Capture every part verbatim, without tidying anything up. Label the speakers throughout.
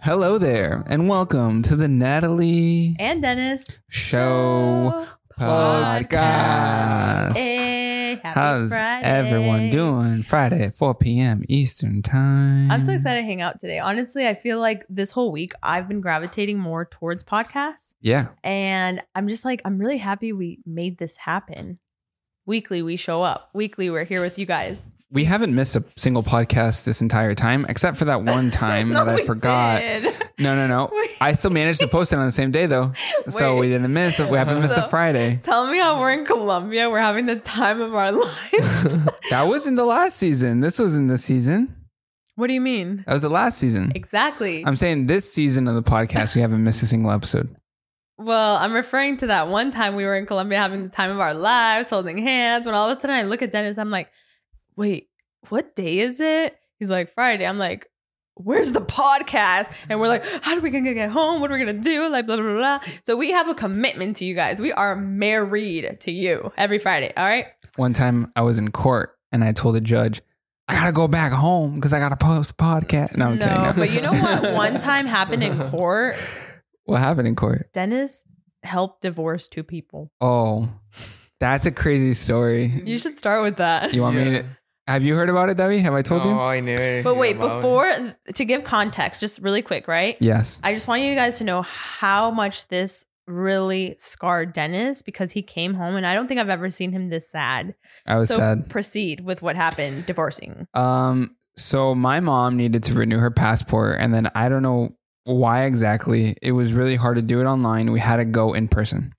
Speaker 1: Hello there, and welcome to the Natalie
Speaker 2: and Dennis
Speaker 1: Show, Show Podcast.
Speaker 2: Podcast. Hey, happy
Speaker 1: How's
Speaker 2: Friday.
Speaker 1: everyone doing? Friday at four p.m. Eastern Time.
Speaker 2: I'm so excited to hang out today. Honestly, I feel like this whole week I've been gravitating more towards podcasts.
Speaker 1: Yeah.
Speaker 2: And I'm just like, I'm really happy we made this happen. Weekly, we show up. Weekly, we're here with you guys.
Speaker 1: We haven't missed a single podcast this entire time, except for that one time
Speaker 2: no,
Speaker 1: that I
Speaker 2: we
Speaker 1: forgot.
Speaker 2: Did.
Speaker 1: No, no, no.
Speaker 2: We-
Speaker 1: I still managed to post it on the same day, though. So
Speaker 2: Wait.
Speaker 1: we didn't miss it. We haven't missed
Speaker 2: So-
Speaker 1: a Friday.
Speaker 2: Tell me how we're in Colombia. We're having the time of our lives.
Speaker 1: That was in the last season. This was in this season.
Speaker 2: What do you mean?
Speaker 1: That was the last season.
Speaker 2: Exactly.
Speaker 1: I'm saying this season of the podcast, we haven't missed a single episode.
Speaker 2: Well, I'm referring to that one time we were in Colombia having the time of our lives, holding hands. When all of a sudden I look at Dennis, I'm like, wait, what day is it? He's like, Friday. I'm like, where's the podcast? And we're like, how are we going to get home? What are we going to do? Like, blah, blah, blah. So we have a commitment to you guys. We are married to you every Friday. All right.
Speaker 1: One time I was in court and I told the judge, I got to go back home because I got to post a podcast. No, I'm
Speaker 2: no,
Speaker 1: kidding. No.
Speaker 2: But you know what? One time happened in court.
Speaker 1: What happened in court?
Speaker 2: Dennis helped divorce two people.
Speaker 1: Oh, that's a crazy story.
Speaker 2: You should start with that.
Speaker 1: You want
Speaker 3: Yeah.
Speaker 1: me to? Have you heard about it, Debbie? Have I told
Speaker 3: no,
Speaker 1: you?
Speaker 3: I knew.
Speaker 2: But wait, before, to give context, just really quick, right?
Speaker 1: Yes.
Speaker 2: I just want you guys to know how much this really scarred Dennis because he came home and I don't think I've ever seen him this sad.
Speaker 1: I was
Speaker 2: so
Speaker 1: sad.
Speaker 2: proceed with what happened, divorcing.
Speaker 1: Um. So my mom needed to renew her passport, and then I don't know why exactly. It was really hard to do it online. We had to go in person.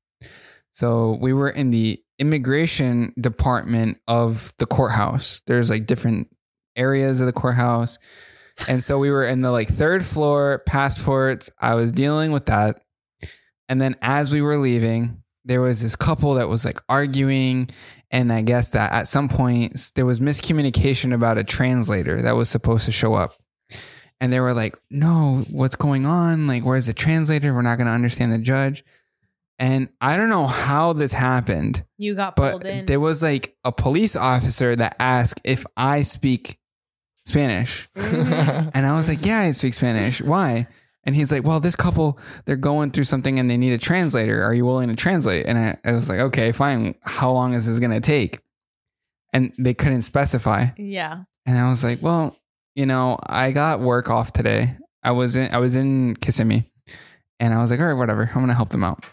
Speaker 1: So we were in the immigration department of the courthouse. There's like different areas of the courthouse. And so we were in the like third floor, passports. I was dealing with that. And then as we were leaving, there was this couple that was like arguing. And I guess that at some point there was miscommunication about a translator that was supposed to show up. And they were like, no, what's going on? Like, where's the translator? We're not going to understand the judge. And I don't know how this happened,
Speaker 2: You got pulled
Speaker 1: but
Speaker 2: in.
Speaker 1: there was like a police officer that asked if I speak Spanish.
Speaker 2: Mhm.
Speaker 1: And I was like, yeah, I speak Spanish. Why? And he's like, well, this couple, they're going through something and they need a translator. Are you willing to translate? And I, I was like, okay, fine. How long is this going to take? And they couldn't specify.
Speaker 2: Yeah.
Speaker 1: And I was like, well, you know, I got work off today. I was in, I was in Kissimmee and I was like, all right, whatever. I'm going to help them out.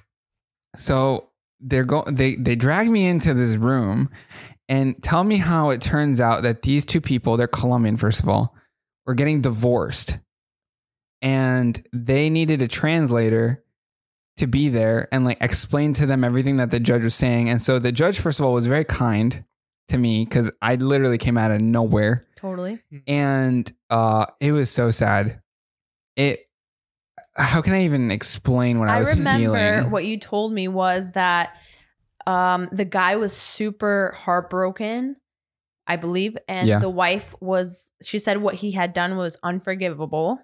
Speaker 1: So they're go, they, they drag me into this room and tell me how it turns out that these two people, they're Colombian, first of all, were getting divorced and they needed a translator to be there and like explain to them everything that the judge was saying. And so the judge, first of all, was very kind to me because I literally came out of nowhere.
Speaker 2: Totally.
Speaker 1: And uh, it was so sad. It. How can I even explain what I,
Speaker 2: I
Speaker 1: was
Speaker 2: remember
Speaker 1: feeling?
Speaker 2: what you told me was that um, the guy was super heartbroken, I believe. And
Speaker 1: Yeah.
Speaker 2: the wife was, she said what he had done was unforgivable.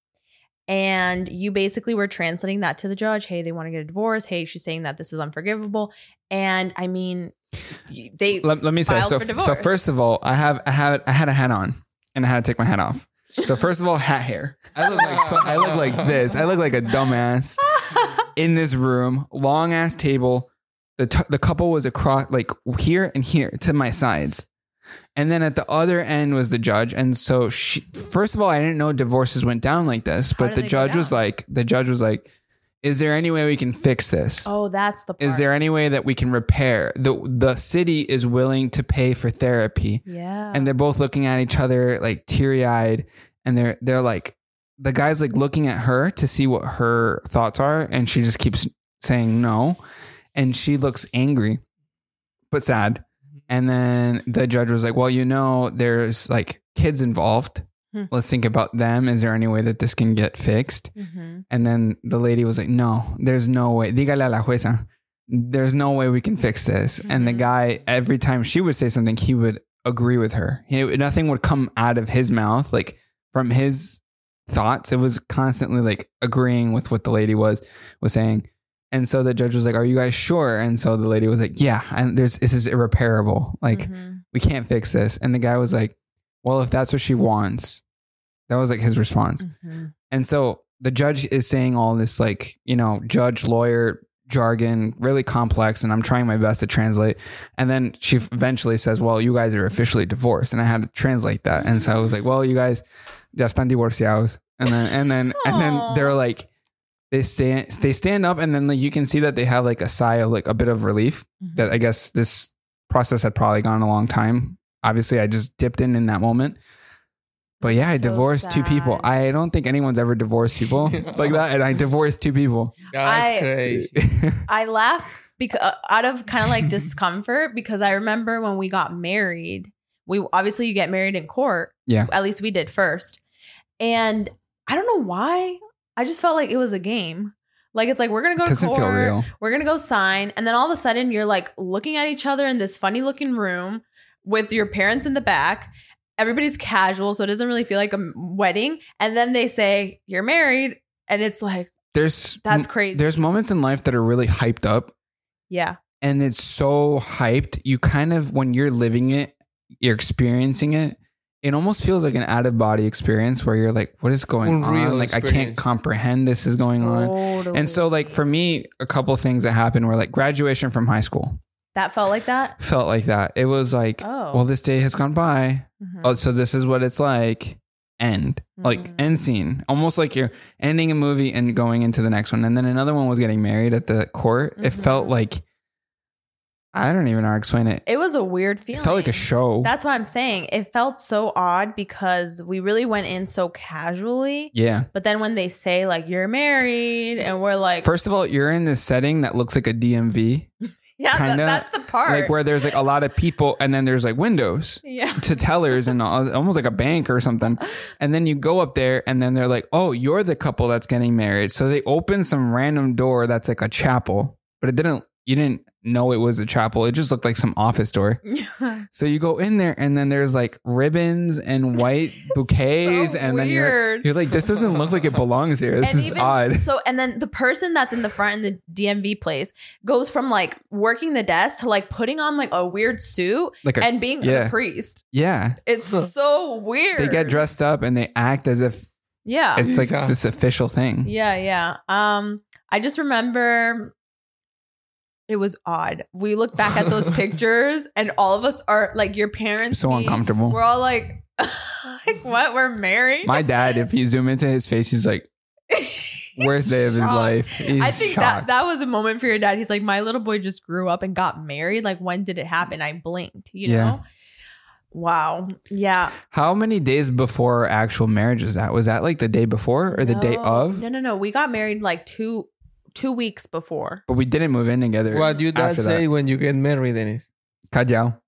Speaker 2: And you basically were translating that to the judge. Hey, they want to get a divorce. Hey, she's saying that this is unforgivable. And I mean, they
Speaker 1: Let, let me say
Speaker 2: filed
Speaker 1: so.
Speaker 2: for
Speaker 1: So
Speaker 2: divorce.
Speaker 1: first of all, I have I had I had a hat on and I had to take my hat off. So first of all, hat hair. I look like I look like this. I look like a dumbass in this room. Long ass table. The t- the couple was across like here and here to my sides. And then at the other end was the judge. And so she, first of all, I didn't know divorces went down like this,
Speaker 2: How
Speaker 1: but
Speaker 2: do
Speaker 1: the
Speaker 2: they go
Speaker 1: judge was
Speaker 2: down?
Speaker 1: like, the judge was like, is there any way we can fix this?
Speaker 2: Oh, that's the part.
Speaker 1: Is there any way that we can repair? The the city is willing to pay for therapy.
Speaker 2: Yeah.
Speaker 1: And they're both looking at each other like teary-eyed. And they're they're like, the guy's like looking at her to see what her thoughts are. And she just keeps saying no. And she looks angry, but sad. And then the judge was like, well, you know, there's like kids involved.
Speaker 2: Hmm.
Speaker 1: Let's think about them. Is there any way that this can get fixed?
Speaker 2: Mm-hmm.
Speaker 1: And then the lady was like, no, there's no way. Dígale a la jueza. There's no way we can fix this. And the
Speaker 2: Mhm.
Speaker 1: guy, every time she would say something, he would agree with her. He, nothing would come out of his mouth, like from his thoughts. It was constantly like agreeing with what the lady was, was saying. And so the judge was like, are you guys sure? And so the lady was like, yeah, and there's, this is irreparable. Like
Speaker 2: Mm-hmm.
Speaker 1: we can't fix this. And the guy was like, well, if that's what she wants, that was like his response.
Speaker 2: Mm-hmm.
Speaker 1: And so the judge is saying all this, like, you know, judge, lawyer jargon, really complex. And I'm trying my best to translate. And then she eventually says, well, you guys are officially divorced. And I had to translate that. And so I was like, well, you guys ya están divorciados. And then, and then, and then they're like, they stand, they stand up, and then like you can see that they have like a sigh of like a bit of relief mm-hmm. that I guess this process had probably gone a long time. Obviously I just dipped in in that moment. But yeah, I so divorced sad. two people. I don't think anyone's ever divorced people like that. And I divorced two people.
Speaker 3: That's
Speaker 2: I,
Speaker 3: crazy.
Speaker 2: I laugh because out of kind of like discomfort, because I remember when we got married, we obviously you get married in court.
Speaker 1: Yeah.
Speaker 2: At least we did first. And I don't know why. I just felt like it was a game. Like, it's like, we're going to go to
Speaker 1: Doesn't
Speaker 2: court.
Speaker 1: feel real.
Speaker 2: We're going to go sign. And then all of a sudden you're like looking at each other in this funny looking room with your parents in the back. Everybody's casual, so it doesn't really feel like a wedding. And then they say you're married, and it's like,
Speaker 1: there's
Speaker 2: that's crazy.
Speaker 1: There's moments in life that are really hyped up.
Speaker 2: Yeah.
Speaker 1: And it's so hyped. You kind of, when you're living it, you're experiencing it, it almost feels like an out of body experience where you're like, what is going
Speaker 3: Unreal
Speaker 1: on? Like,
Speaker 3: experience.
Speaker 1: I can't comprehend this is going
Speaker 2: Totally.
Speaker 1: on. And so like for me, a couple of things that happened were like graduation from high school.
Speaker 2: That felt like that?
Speaker 1: Felt like that. It was like,
Speaker 2: Oh.
Speaker 1: well, this day has gone by.
Speaker 2: Mhm.
Speaker 1: Oh, so this is what it's like. End. Like
Speaker 2: Mhm.
Speaker 1: end scene. Almost like you're ending a movie and going into the next one. And then another one was getting married at the court. It
Speaker 2: Mhm.
Speaker 1: felt like, I don't even know how to explain it.
Speaker 2: It was a weird feeling.
Speaker 1: It felt like a show.
Speaker 2: That's what I'm saying. It felt so odd because we really went in so casually.
Speaker 1: Yeah.
Speaker 2: But then when they say like you're married and we're like,
Speaker 1: First of all, you're in this setting that looks like a D M V.
Speaker 2: yeah, that,
Speaker 1: kinda,
Speaker 2: that's the part.
Speaker 1: Like where there's like a lot of people and then there's like windows
Speaker 2: yeah.
Speaker 1: to tellers and all, almost like a bank or something. And then you go up there and then they're like, oh, you're the couple that's getting married. So they open some random door that's like a chapel, but it didn't, you didn't know it was a chapel. It just looked like some office door. So you go in there and then there's like ribbons and white bouquets.
Speaker 2: So
Speaker 1: and then you're,
Speaker 2: weird.
Speaker 1: you're like, this doesn't look like it belongs here. This
Speaker 2: And
Speaker 1: is
Speaker 2: even-
Speaker 1: odd.
Speaker 2: So, and then the person that's in the front in the D M V place goes from like working the desk to like putting on like a weird suit
Speaker 1: Like a,
Speaker 2: and being
Speaker 1: yeah.
Speaker 2: a priest.
Speaker 1: yeah.
Speaker 2: It's so weird.
Speaker 1: They get dressed up and they act as if
Speaker 2: Yeah.
Speaker 1: it's like
Speaker 3: Yeah.
Speaker 1: this official thing.
Speaker 2: Yeah, yeah. Um, I just remember it was odd. We look back at those pictures and all of us are like your parents.
Speaker 1: So
Speaker 2: me,
Speaker 1: uncomfortable.
Speaker 2: We're all like, like what? We're married?
Speaker 1: My dad, if you zoom into his face, he's like, worst day of his
Speaker 2: shocked.
Speaker 1: life. He's
Speaker 2: I think
Speaker 1: shocked.
Speaker 2: that that was a moment for your dad. He's like, my little boy just grew up and got married. Like, when did it happen? I blinked, you
Speaker 1: Yeah.
Speaker 2: know? Wow. Yeah.
Speaker 1: How many days before our actual marriage was that? Was that like the day before or the day
Speaker 2: No.
Speaker 1: of?
Speaker 2: No, no, no. We got married like two two weeks before.
Speaker 1: But we didn't move in together.
Speaker 3: What do you dad
Speaker 1: after
Speaker 3: say
Speaker 1: that.
Speaker 3: when you get married, Dennis?
Speaker 1: Callao.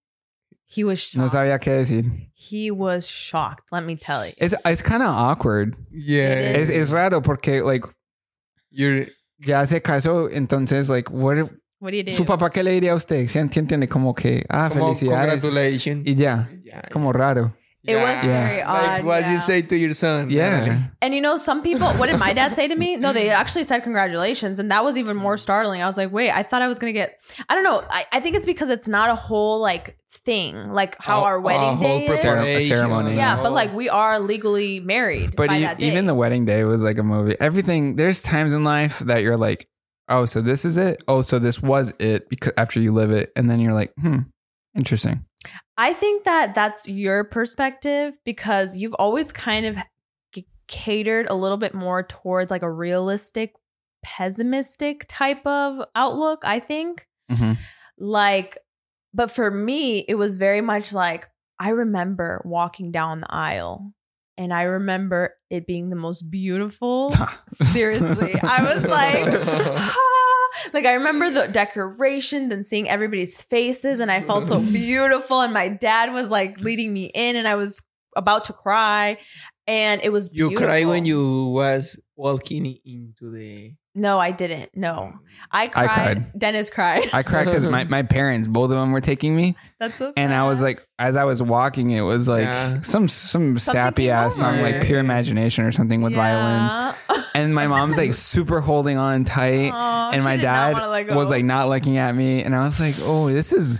Speaker 2: He was shocked.
Speaker 1: No sabía qué decir.
Speaker 2: He was shocked. Let me tell you.
Speaker 1: It's it's kind of awkward.
Speaker 3: Yeah.
Speaker 2: It
Speaker 1: Es, es raro porque like
Speaker 3: You're
Speaker 1: ya se casó, entonces like what if,
Speaker 2: What do you do?
Speaker 1: su papá qué le diría a usted? ¿Sí entiende como que ah
Speaker 3: como,
Speaker 1: felicidades
Speaker 3: congratulations.
Speaker 1: y ya,
Speaker 3: Yeah.
Speaker 1: como raro.
Speaker 2: It was
Speaker 3: Yeah.
Speaker 2: very
Speaker 3: Like
Speaker 2: odd.
Speaker 3: what
Speaker 2: yeah.
Speaker 3: you say to your son.
Speaker 1: Yeah.
Speaker 3: Natalie.
Speaker 2: And you know, some people, what did my dad say to me? No, they actually said congratulations. And that was even more startling. I was like, wait, I thought I was going to get, I don't know. I, I think it's because it's not a whole like thing, like how
Speaker 3: A-
Speaker 2: our
Speaker 3: a
Speaker 2: wedding
Speaker 3: whole
Speaker 2: day is.
Speaker 1: Cere- a
Speaker 3: preparation.
Speaker 1: ceremony.
Speaker 2: Yeah, but
Speaker 3: Oh.
Speaker 2: like we are legally married
Speaker 1: But
Speaker 2: by
Speaker 1: e-
Speaker 2: that day.
Speaker 1: even the wedding day was like a movie. Everything, there's times in life that you're like, oh, so this is it? Oh, so this was it because after you live it. And then you're like, hmm, interesting.
Speaker 2: I think that that's your perspective because you've always kind of c- catered a little bit more towards like a realistic, pessimistic type of outlook, I think.
Speaker 1: hmm
Speaker 2: Like, but for me, it was very much like I remember walking down the aisle and I remember it being the most beautiful. Seriously, I was like, ah. Like I remember the decorations and seeing everybody's faces, and I felt so beautiful. And my dad was like leading me in, and I was about to cry, and it was
Speaker 3: You
Speaker 2: beautiful.
Speaker 3: cry when you was walking into the.
Speaker 2: No, I didn't. No, I cried.
Speaker 1: cried.
Speaker 2: Dennis cried.
Speaker 1: I cried because my, my parents, both of them were taking me.
Speaker 2: That's so sad.
Speaker 1: And I was like, as I was walking, it was like
Speaker 3: Yeah.
Speaker 1: some some sappy
Speaker 2: came
Speaker 1: ass
Speaker 2: over.
Speaker 1: song, like Pure Imagination or something with violins.
Speaker 2: Yeah.
Speaker 1: And my mom's like super holding on tight.
Speaker 2: Aw,
Speaker 1: and
Speaker 2: she
Speaker 1: my
Speaker 2: did not
Speaker 1: dad
Speaker 2: wanna let go.
Speaker 1: was like not looking at me. And I was like, oh, this is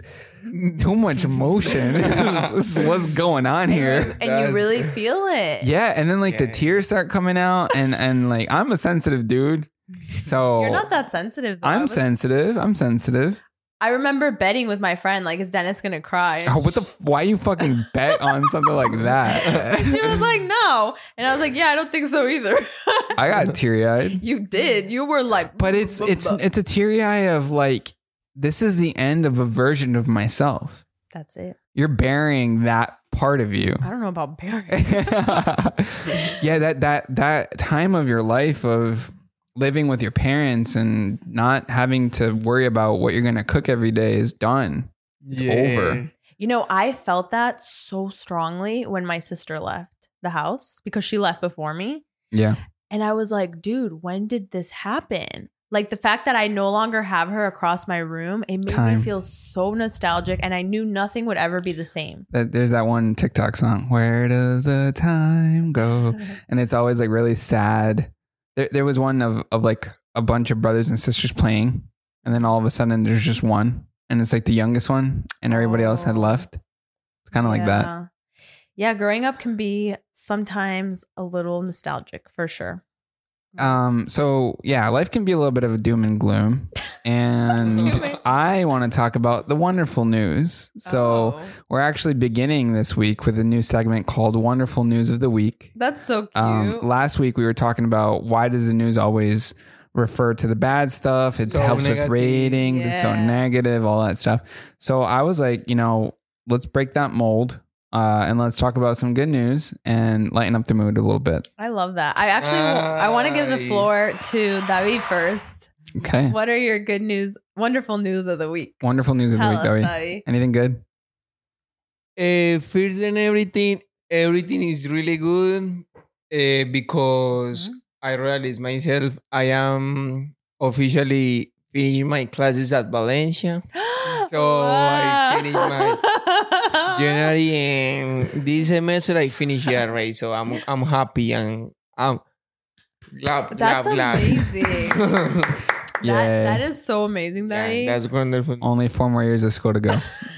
Speaker 1: too much emotion. This is what's going on here.
Speaker 2: And you
Speaker 3: That's-
Speaker 2: really feel it.
Speaker 1: Yeah, and then like the
Speaker 3: Yeah.
Speaker 1: tears start coming out, and and like I'm a sensitive dude, so
Speaker 2: You're not that sensitive. Though. I
Speaker 1: I'm
Speaker 2: was-
Speaker 1: sensitive. I'm sensitive.
Speaker 2: I remember betting with my friend, like, is Dennis gonna cry? And
Speaker 1: Oh, what the? Why you fucking bet on something like that?
Speaker 2: she was like, no. And I was like, yeah, I don't think so either.
Speaker 1: I got teary eyed,
Speaker 2: You did. You were like,
Speaker 1: but it's it's it's a teary eye of like this is the end of a version of myself.
Speaker 2: That's it.
Speaker 1: You're burying that part of you.
Speaker 2: I don't know about Barry.
Speaker 1: Yeah, that that that time of your life of living with your parents and not having to worry about what you're going to cook every day is done. It's over.
Speaker 2: You know, I felt that so strongly when my sister left the house because she left before me.
Speaker 1: Yeah.
Speaker 2: And I was like, dude, when did this happen? Like the fact that I no longer have her across my room, it made
Speaker 1: Time.
Speaker 2: me feel so nostalgic. And I knew nothing would ever be the same.
Speaker 1: That- There's that one TikTok song, Where Does the Time Go? And it's always like really sad. There, there was one of, of like a bunch of brothers and sisters playing. And then all of a sudden there's just one. And it's like the youngest one and everybody else had
Speaker 2: Oh.
Speaker 1: left. It's kind of like that.
Speaker 2: Yeah. Yeah, growing up can be sometimes a little nostalgic for sure.
Speaker 1: Um, so yeah, life can be a little bit of a doom and gloom. And
Speaker 2: Doom and-
Speaker 1: I want to talk about the wonderful news. So
Speaker 2: Oh,
Speaker 1: we're actually beginning this week with a new segment called Wonderful News of the Week.
Speaker 2: that's so cute.
Speaker 1: Um, last week we were talking about why does the news always refer to the bad stuff? It
Speaker 3: So
Speaker 1: helps with
Speaker 3: negative.
Speaker 1: ratings. It's so
Speaker 2: Yeah.
Speaker 1: negative, all that stuff. So I was like, you know, let's break that mold. Uh, and let's talk about some good news and lighten up the mood a little bit.
Speaker 2: I love that. I actually I want to give the
Speaker 3: Nice.
Speaker 2: floor to David first.
Speaker 1: Okay.
Speaker 2: What are your good news, wonderful news of the week?
Speaker 1: Wonderful news of the
Speaker 2: Tell
Speaker 1: week,
Speaker 2: us,
Speaker 1: David.
Speaker 2: David.
Speaker 1: Anything good?
Speaker 3: Uh, first and everything, everything is really good uh, because
Speaker 2: Mhm.
Speaker 3: I realize myself I am officially finishing my classes at Valencia. So I finished my January and this semester I finished it right. So I'm I'm happy and I'm glad, glad,
Speaker 2: That's
Speaker 3: glad.
Speaker 2: amazing. That,
Speaker 1: Yay.
Speaker 2: that is so amazing,
Speaker 3: Yeah,
Speaker 2: David.
Speaker 3: that's wonderful.
Speaker 1: Only four more years of school to go.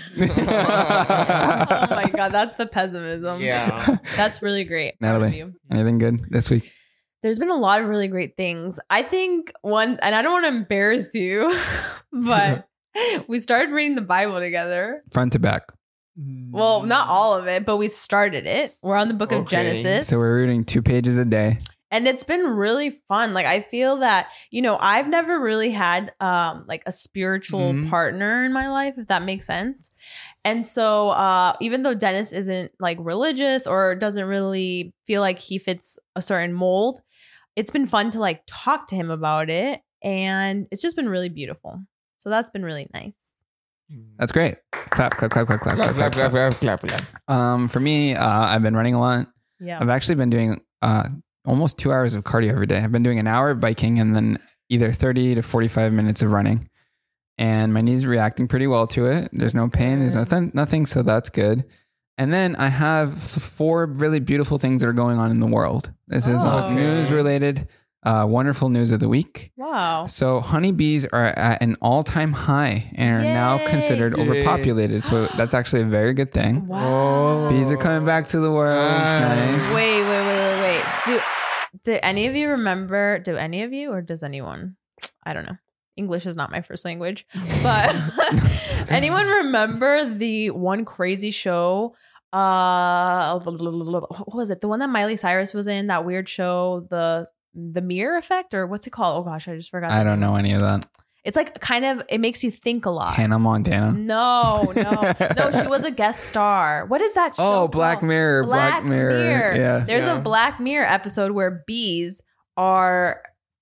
Speaker 2: Oh my god, that's the pessimism.
Speaker 3: Yeah.
Speaker 2: That's really great. Proud of
Speaker 1: Natalie.
Speaker 2: you.
Speaker 1: Anything good this week?
Speaker 2: There's been a lot of really great things. I think one, and I don't want to embarrass you, but we started reading the Bible together.
Speaker 1: Front to back.
Speaker 2: Well, not all of it, but we started it. We're on the book of
Speaker 3: Okay.
Speaker 2: Genesis.
Speaker 1: So we're reading two pages a day.
Speaker 2: And it's been really fun. Like I feel that, you know, I've never really had um like a spiritual
Speaker 3: Mhm.
Speaker 2: partner in my life, if that makes sense. And so uh even though Dennis isn't like religious or doesn't really feel like he fits a certain mold, it's been fun to like talk to him about it. And it's just been really beautiful. So that's been really nice.
Speaker 1: That's great. Clap, clap, clap, clap, clap,
Speaker 3: Clap,
Speaker 1: clap,
Speaker 3: clap,
Speaker 1: clap,
Speaker 3: clap, clap, clap, clap.
Speaker 1: Um, for me, uh, I've been running a lot.
Speaker 2: Yeah.
Speaker 1: I've actually been doing uh, almost two hours of cardio every day. I've been doing an hour of biking and then either thirty to forty-five minutes of running. And my knees are reacting pretty well to it. There's no pain. There's nothing, nothing. So that's good. And then I have f- four really beautiful things that are going on in the world. This is uh,
Speaker 2: Oh.
Speaker 1: news related, uh, wonderful news of the week.
Speaker 2: Wow.
Speaker 1: So honeybees are at an all-time high and are now
Speaker 2: Yay.
Speaker 1: considered
Speaker 3: Yay.
Speaker 1: overpopulated. So that's actually a very good thing.
Speaker 2: Wow.
Speaker 1: Bees are coming back to the world. It's
Speaker 3: Nice.
Speaker 1: nice.
Speaker 2: Wait, wait, wait, wait, wait. Do do any of you remember? Do any of you, or does anyone? I don't know. English is not my first language, but anyone remember the one crazy show? Uh, what was it? The one that Miley Cyrus was in? That weird show, the the Mirror Effect, or what's it called? Oh gosh, I just forgot.
Speaker 1: I
Speaker 2: the
Speaker 1: don't
Speaker 2: name.
Speaker 1: know any of that.
Speaker 2: It's like kind of. It makes you think a lot.
Speaker 1: Hannah Montana.
Speaker 2: No, no, no. She was a guest star. What is that show?
Speaker 1: Oh, Black
Speaker 2: called?
Speaker 1: Mirror. Black, Mirror. Yeah.
Speaker 2: There's
Speaker 3: Yeah.
Speaker 2: a Black Mirror episode where bees are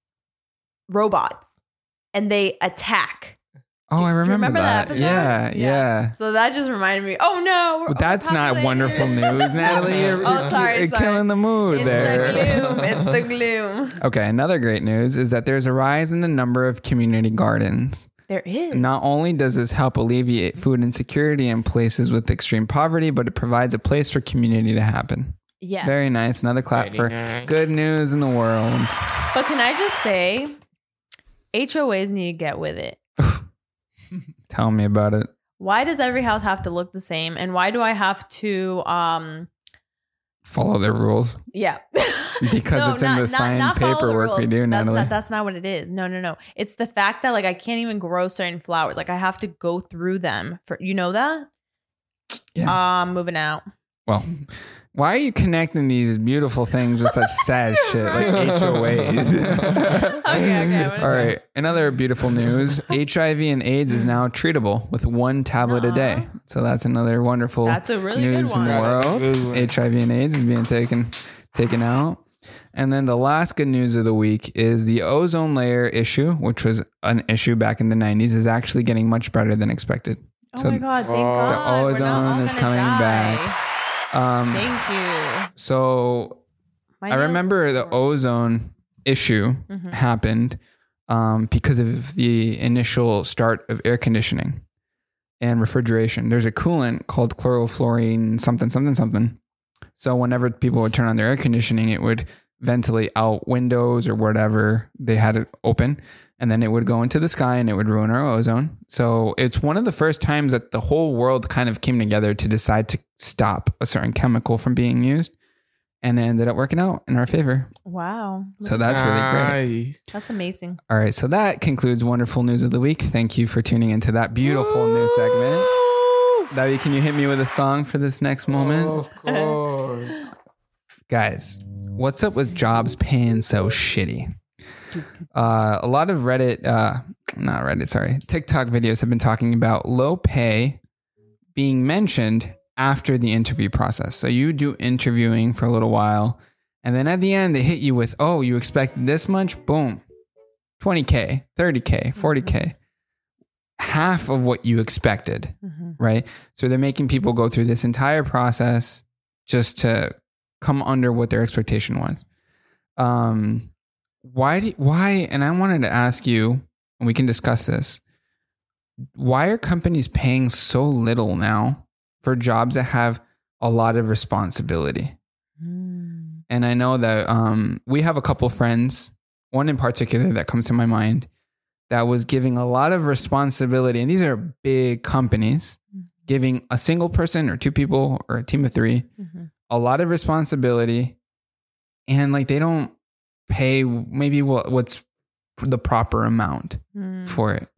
Speaker 2: robots and they attack.
Speaker 1: Oh, I
Speaker 2: you
Speaker 1: remember,
Speaker 2: remember that
Speaker 1: that.
Speaker 2: episode?
Speaker 1: Yeah,
Speaker 2: Yeah.
Speaker 1: yeah.
Speaker 2: So that just reminded me. Oh no, we're
Speaker 1: But that's not
Speaker 2: overpopulated.
Speaker 1: wonderful news, Natalie. You're,
Speaker 2: Oh,
Speaker 1: you're-
Speaker 2: sorry,
Speaker 1: you're
Speaker 2: sorry.
Speaker 1: killing the mood
Speaker 2: It's
Speaker 1: there.
Speaker 2: the gloom. It's the gloom.
Speaker 1: Okay, another great news is that there's a rise in the number of community gardens.
Speaker 2: There is.
Speaker 1: Not only does this help alleviate food insecurity in places with extreme poverty, but it provides a place for community to happen.
Speaker 2: Yes.
Speaker 1: Very nice. Another clap
Speaker 3: Very
Speaker 1: for
Speaker 3: nice.
Speaker 1: good news in the world.
Speaker 2: But can I just say, H O As need to get with it.
Speaker 1: Tell me about it.
Speaker 2: why does every house have to look the same? And why do I have to, um,
Speaker 1: follow their rules?
Speaker 2: Yeah.
Speaker 1: Because
Speaker 2: No,
Speaker 1: it's in
Speaker 2: not-
Speaker 1: the
Speaker 2: not-
Speaker 1: signed
Speaker 2: not follow the
Speaker 1: paperwork we
Speaker 2: rules.
Speaker 1: do,
Speaker 2: That's
Speaker 1: Natalie.
Speaker 2: not, that's not what it is. No, no, no. It's the fact that like I can't even grow certain flowers. Like I have to go through them for, you know that?
Speaker 1: Yeah.
Speaker 2: Um, moving out.
Speaker 1: Well, why are you connecting these beautiful things with such sad shit like H O As?
Speaker 2: Okay, okay. I'm gonna
Speaker 1: All
Speaker 2: say-
Speaker 1: right. Another beautiful news. H I V and AIDS is now treatable with one tablet a day.
Speaker 2: Nuh-uh.
Speaker 1: So that's another wonderful
Speaker 2: That's a really
Speaker 1: news
Speaker 2: good
Speaker 1: in the
Speaker 2: one.
Speaker 1: world.
Speaker 3: Good one.
Speaker 1: H I V and AIDS is being taken taken out. And then the last good news of the week is the ozone layer issue, which was an issue back in the nineties, is actually getting much better than expected.
Speaker 2: Oh
Speaker 1: So
Speaker 2: my God, thank
Speaker 3: the
Speaker 2: God. We're not
Speaker 1: ozone
Speaker 2: all
Speaker 1: is
Speaker 2: gonna
Speaker 1: coming
Speaker 2: die.
Speaker 1: back. Um,
Speaker 2: Thank you.
Speaker 1: so
Speaker 2: My
Speaker 1: I
Speaker 2: nails
Speaker 1: remember
Speaker 2: are
Speaker 1: the
Speaker 2: sore.
Speaker 1: ozone issue
Speaker 2: Mhm.
Speaker 1: happened um, because of the initial start of air conditioning and refrigeration. There's a coolant called chlorofluorine something, something, something. So whenever people would turn on their air conditioning, it would ventilate out windows or whatever they had it open. And then it would go into the sky and it would ruin our ozone. So it's one of the first times that the whole world kind of came together to decide to stop a certain chemical from being used. And it ended up working out in our favor.
Speaker 2: Wow.
Speaker 1: So that's really great.
Speaker 3: Nice.
Speaker 2: That's amazing.
Speaker 1: All right. So that concludes Wonderful News of the Week. Thank you for tuning into that beautiful news segment. Davi, can you hit me with a song for this next moment?
Speaker 3: Of course.
Speaker 1: Guys, what's up with jobs paying so shitty? Uh, a lot of Reddit, uh, not Reddit, sorry, TikTok videos have been talking about low pay being mentioned after the interview process. So you do interviewing for a little while, and then at the end they hit you with, oh, you expect this much? Boom. twenty K, thirty K, forty K. Half of what you expected,
Speaker 2: Mm-hmm.
Speaker 1: right? So they're making people go through this entire process just to come under what their expectation was. Um, why do, why, and I wanted to ask you, and we can discuss this. Why are companies paying so little now for jobs that have a lot of responsibility?
Speaker 2: Mm.
Speaker 1: And I know that um, we have a couple friends, one in particular that comes to my mind, that was giving a lot of responsibility. And these are big companies giving a single person or two people or a team of three
Speaker 2: Mm-hmm.
Speaker 1: a lot of responsibility. And like they don't pay maybe what, what's the proper amount
Speaker 2: Mm.
Speaker 1: for it.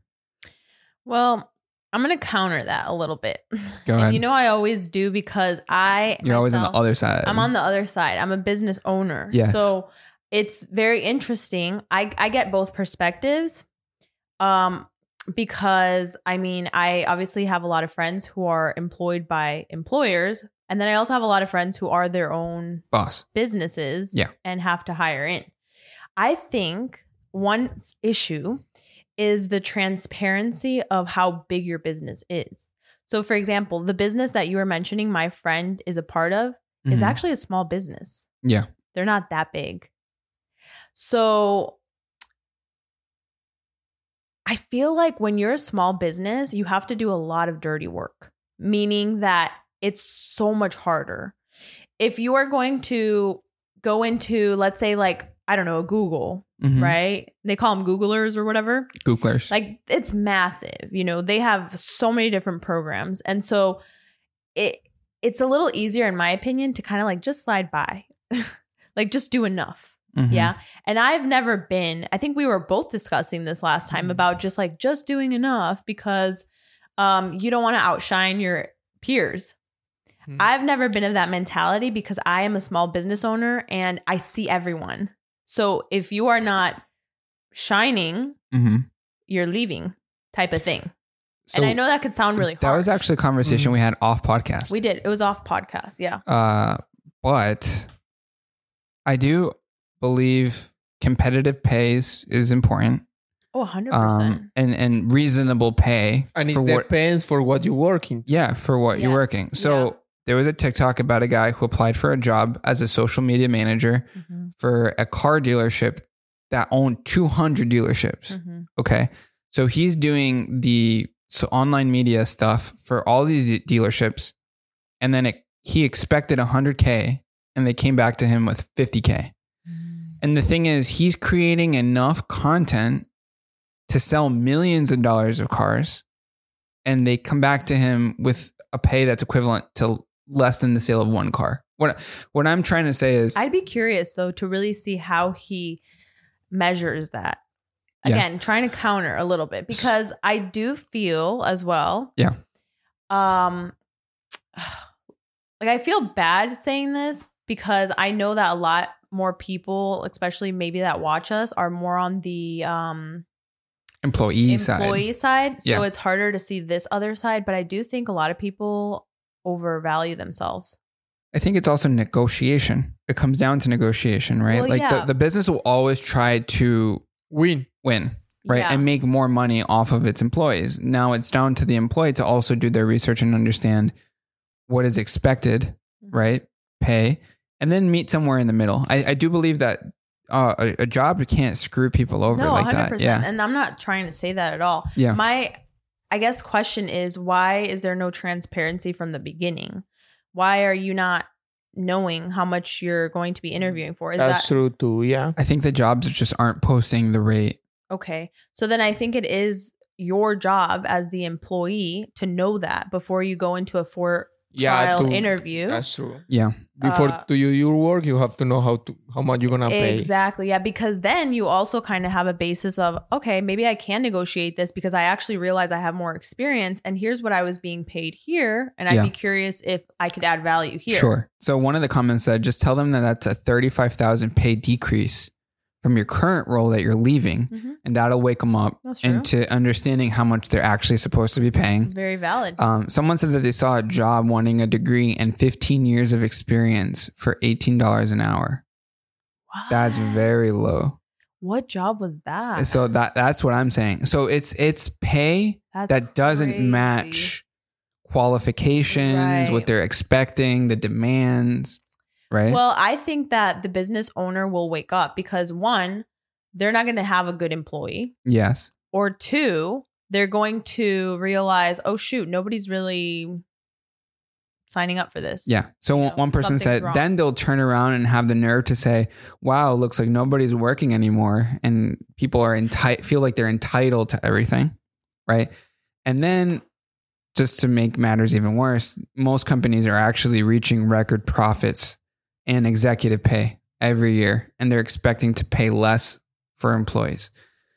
Speaker 2: Well, I'm going to counter that a little bit.
Speaker 1: Go
Speaker 2: And
Speaker 1: ahead.
Speaker 2: you know, I always do because I,
Speaker 1: You're always on the
Speaker 2: myself-
Speaker 1: other side.
Speaker 2: I'm on the other side. I'm a business owner.
Speaker 1: Yes.
Speaker 2: So it's very interesting. I, I get both perspectives. Um, because I mean, I obviously have a lot of friends who are employed by employers. And then I also have a lot of friends who are their own
Speaker 1: boss.
Speaker 2: businesses
Speaker 1: Yeah.
Speaker 2: and have to hire in. I think one s- issue is the transparency of how big your business is. So, for example, the business that you were mentioning, my friend is a part of, is
Speaker 1: Mhm.
Speaker 2: actually a small business.
Speaker 1: Yeah.
Speaker 2: They're not that big. So, I feel like when you're a small business, you have to do a lot of dirty work, meaning that it's so much harder. If you are going to go into, let's say, like, I don't know, Google,
Speaker 1: Mhm.
Speaker 2: right? They call them Googlers or whatever.
Speaker 1: Googlers.
Speaker 2: Like, it's massive. You know, they have so many different programs. And so it it's a little easier, in my opinion, to kind of like just slide by, like just do enough.
Speaker 1: Mhm.
Speaker 2: Yeah. And I've never been, I think we were both discussing this last time
Speaker 3: Mhm.
Speaker 2: about just like just doing enough because um, you don't want to outshine your peers.
Speaker 3: Mhm.
Speaker 2: I've never been of that mentality because I am a small business owner and I see everyone. So if you are not shining,
Speaker 1: Mhm.
Speaker 2: you're leaving type of thing.
Speaker 1: So
Speaker 2: and I know that could sound really hard.
Speaker 1: that was actually a conversation
Speaker 3: Mhm.
Speaker 1: we had off podcast.
Speaker 2: We did. It was off podcast. Yeah.
Speaker 1: Uh, but I do believe competitive pay is, is important.
Speaker 2: Oh, one hundred percent.
Speaker 1: Um, and, and reasonable pay.
Speaker 3: And it
Speaker 1: for what,
Speaker 3: depends for what you're working.
Speaker 1: yeah, for what you're
Speaker 2: Yes,
Speaker 1: working. So
Speaker 2: yeah.
Speaker 1: there was a TikTok about a guy who applied for a job as a social media manager
Speaker 2: Mm-hmm.
Speaker 1: for a car dealership that owned two hundred dealerships.
Speaker 2: Mm-hmm.
Speaker 1: Okay. So he's doing the so online media stuff for all these dealerships. And then it, he expected one hundred K and they came back to him with fifty K. And the thing is, he's creating enough content to sell millions of dollars of cars. and they come back to him with a pay that's equivalent to less than the sale of one car. What what I'm trying to say is,
Speaker 2: I'd be curious though to really see how he measures that.
Speaker 1: Yeah.
Speaker 2: Again, trying to counter a little bit, because I do feel as well.
Speaker 1: Yeah.
Speaker 2: Um, like I feel bad saying this because I know that a lot more people, especially maybe that watch us, are more on the um
Speaker 1: employee,
Speaker 2: employee
Speaker 1: side.
Speaker 2: side. So
Speaker 1: Yeah.
Speaker 2: it's harder to see this other side. But I do think a lot of people overvalue themselves.
Speaker 1: I think it's also negotiation. It comes down to negotiation, right?
Speaker 2: Well,
Speaker 1: like
Speaker 2: yeah.
Speaker 1: the, the business will always try to
Speaker 3: Win.
Speaker 1: win, right?
Speaker 2: Yeah.
Speaker 1: And make more money off of its employees. Now it's down to the employee to also do their research and understand what is expected, right? Pay, and then meet somewhere in the middle. I, I do believe that uh, a, a job can't screw people over
Speaker 2: No,
Speaker 1: like
Speaker 2: one hundred percent.
Speaker 1: that. Yeah.
Speaker 2: And I'm not trying to say that at all.
Speaker 1: Yeah.
Speaker 2: My, I guess, question is, why is there no transparency from the beginning? Why are you not knowing how much you're going to be interviewing for? Is
Speaker 3: That's
Speaker 2: that
Speaker 3: true too. Yeah.
Speaker 1: I think the jobs just aren't posting the rate.
Speaker 2: okay? So then I think it is your job as the employee to know that before you go into a for
Speaker 3: Yeah.
Speaker 2: trial
Speaker 3: to-
Speaker 2: interview.
Speaker 3: That's true.
Speaker 1: Yeah.
Speaker 3: Before
Speaker 2: Uh,
Speaker 3: to do your work, you have to know how to how much you're gonna pay.
Speaker 2: Exactly. Yeah. Because then you also kind of have a basis of, okay, maybe I can negotiate this because I actually realize I have more experience and here's what I was being paid here. And I'd
Speaker 1: Yeah.
Speaker 2: be curious if I could add value here.
Speaker 1: Sure. So one of the comments said, just tell them that that's a thirty-five thousand pay decrease from your current role that you're leaving.
Speaker 2: Mhm.
Speaker 1: And that'll wake them up
Speaker 2: That's true.
Speaker 1: into understanding how much they're actually supposed to be paying.
Speaker 2: Very valid.
Speaker 1: Um, someone said that they saw a job wanting a degree and fifteen years of experience for eighteen dollars an hour. That's
Speaker 2: What?
Speaker 1: very low.
Speaker 2: What job was that?
Speaker 1: So that that's what I'm saying. So it's it's pay
Speaker 2: That's
Speaker 1: that doesn't
Speaker 2: crazy.
Speaker 1: match qualifications,
Speaker 2: Right.
Speaker 1: what they're expecting, the demands, right?
Speaker 2: Well, I think that the business owner will wake up because one, they're not going to have a good employee,
Speaker 1: Yes.
Speaker 2: or two, they're going to realize, oh shoot, nobody's really signing up for this.
Speaker 1: Yeah. So
Speaker 2: You
Speaker 1: one
Speaker 2: know,
Speaker 1: one person
Speaker 2: something's
Speaker 1: said,
Speaker 2: wrong.
Speaker 1: then they'll turn around and have the nerve to say, wow, looks like nobody's working anymore. And people are enti- feel like they're entitled to everything. Right. And then just to make matters even worse, most companies are actually reaching record profits and executive pay every year. And they're expecting to pay less for employees.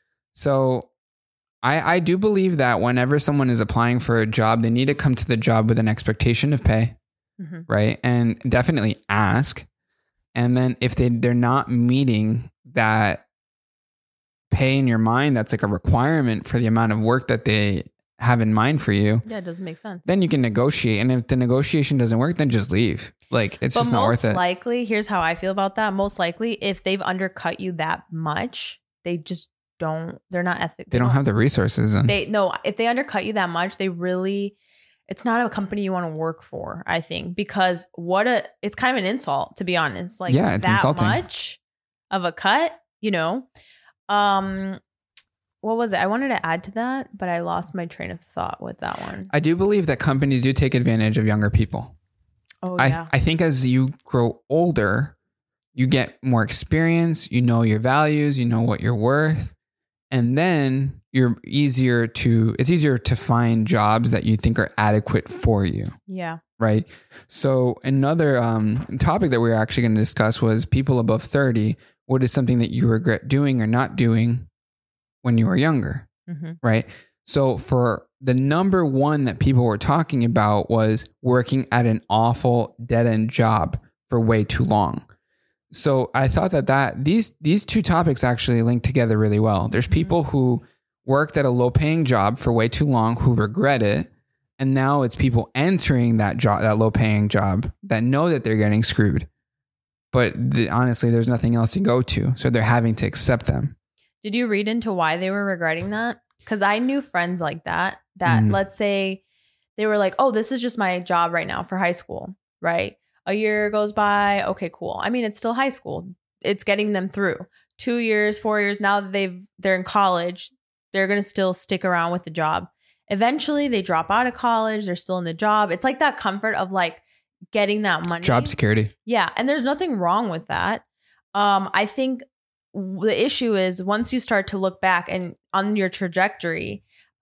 Speaker 1: So I, I do believe that whenever someone is applying for a job, they need to come to the job with an expectation of pay.
Speaker 2: Mhm.
Speaker 1: Right. And definitely ask. And then if they, they're not meeting that pay in your mind, that's like a requirement for the amount of work that they have in mind for you,
Speaker 2: Yeah, it doesn't make sense.
Speaker 1: then you can negotiate. And if the negotiation doesn't work, then just leave. Like it's
Speaker 2: But
Speaker 1: just not
Speaker 2: most
Speaker 1: worth it.
Speaker 2: likely, here's how I feel about that. Most likely, if they've undercut you that much, they just don't, they're not ethical.
Speaker 1: They don't have the resources then.
Speaker 2: They no, if they undercut you that much, they really, it's not a company you want to work for, I think, because what a, it's kind of an insult, to be honest. Like
Speaker 1: Yeah, it's
Speaker 2: that
Speaker 1: insulting.
Speaker 2: much of a cut, you know. Um, what was it? I wanted to add to that, but I lost my train of thought with that one.
Speaker 1: I do believe that companies do take advantage of younger people.
Speaker 2: Oh
Speaker 1: I,
Speaker 2: yeah,
Speaker 1: I think as you grow older, you get more experience, you know your values, you know what you're worth. And then you're easier to, it's easier to find jobs that you think are adequate for you.
Speaker 2: yeah.
Speaker 1: Right. So another um, topic that we were actually going to discuss was people above thirty. What is something that you regret doing or not doing when you were younger?
Speaker 2: Mm-hmm.
Speaker 1: Right. So for the number one that people were talking about was working at an awful dead end job for way too long. So I thought that, that these these two topics actually link together really well. There's people who worked at a low paying job for way too long who regret it. And now it's people entering that job, that low paying job, that know that they're getting screwed. But the, honestly, there's nothing else to go to. So they're having to accept them.
Speaker 2: Did you read into why they were regretting that? Because I knew friends like that, that
Speaker 1: Mm.
Speaker 2: let's say they were like, oh, this is just my job right now for high school, right? A year goes by. Okay, cool. I mean, it's still high school. It's getting them through. Two years, four years. Now that they've, they're in college, they're going to still stick around with the job. Eventually they drop out of college. They're still in the job. It's like that comfort of like getting that money.
Speaker 1: Job security.
Speaker 2: Yeah. And there's nothing wrong with that. Um, I think the issue is once you start to look back and on your trajectory,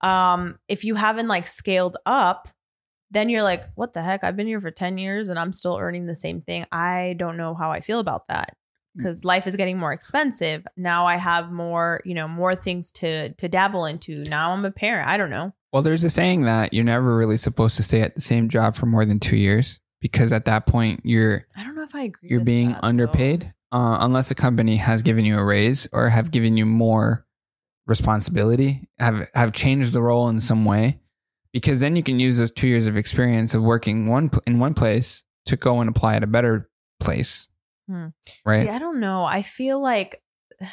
Speaker 2: Um, if you haven't like scaled up, then you're like, what the heck? I've been here for ten years and I'm still earning the same thing. I don't know how I feel about that because life is getting more expensive. Now I have more, you know, more things to to dabble into. Now I'm a parent. I don't know.
Speaker 1: Well, there's a saying that you're never really supposed to stay at the same job for more than two years because at that point you're
Speaker 2: I don't know if I agree.
Speaker 1: you're
Speaker 2: with
Speaker 1: being
Speaker 2: that,
Speaker 1: underpaid uh, unless the company has given you a raise or have given you more responsibility, have have changed the role in some way. Because then you can use those two years of experience of working one in one place to go and apply at a better place,
Speaker 2: Hmm.
Speaker 1: right?
Speaker 2: See, I don't know. I feel like,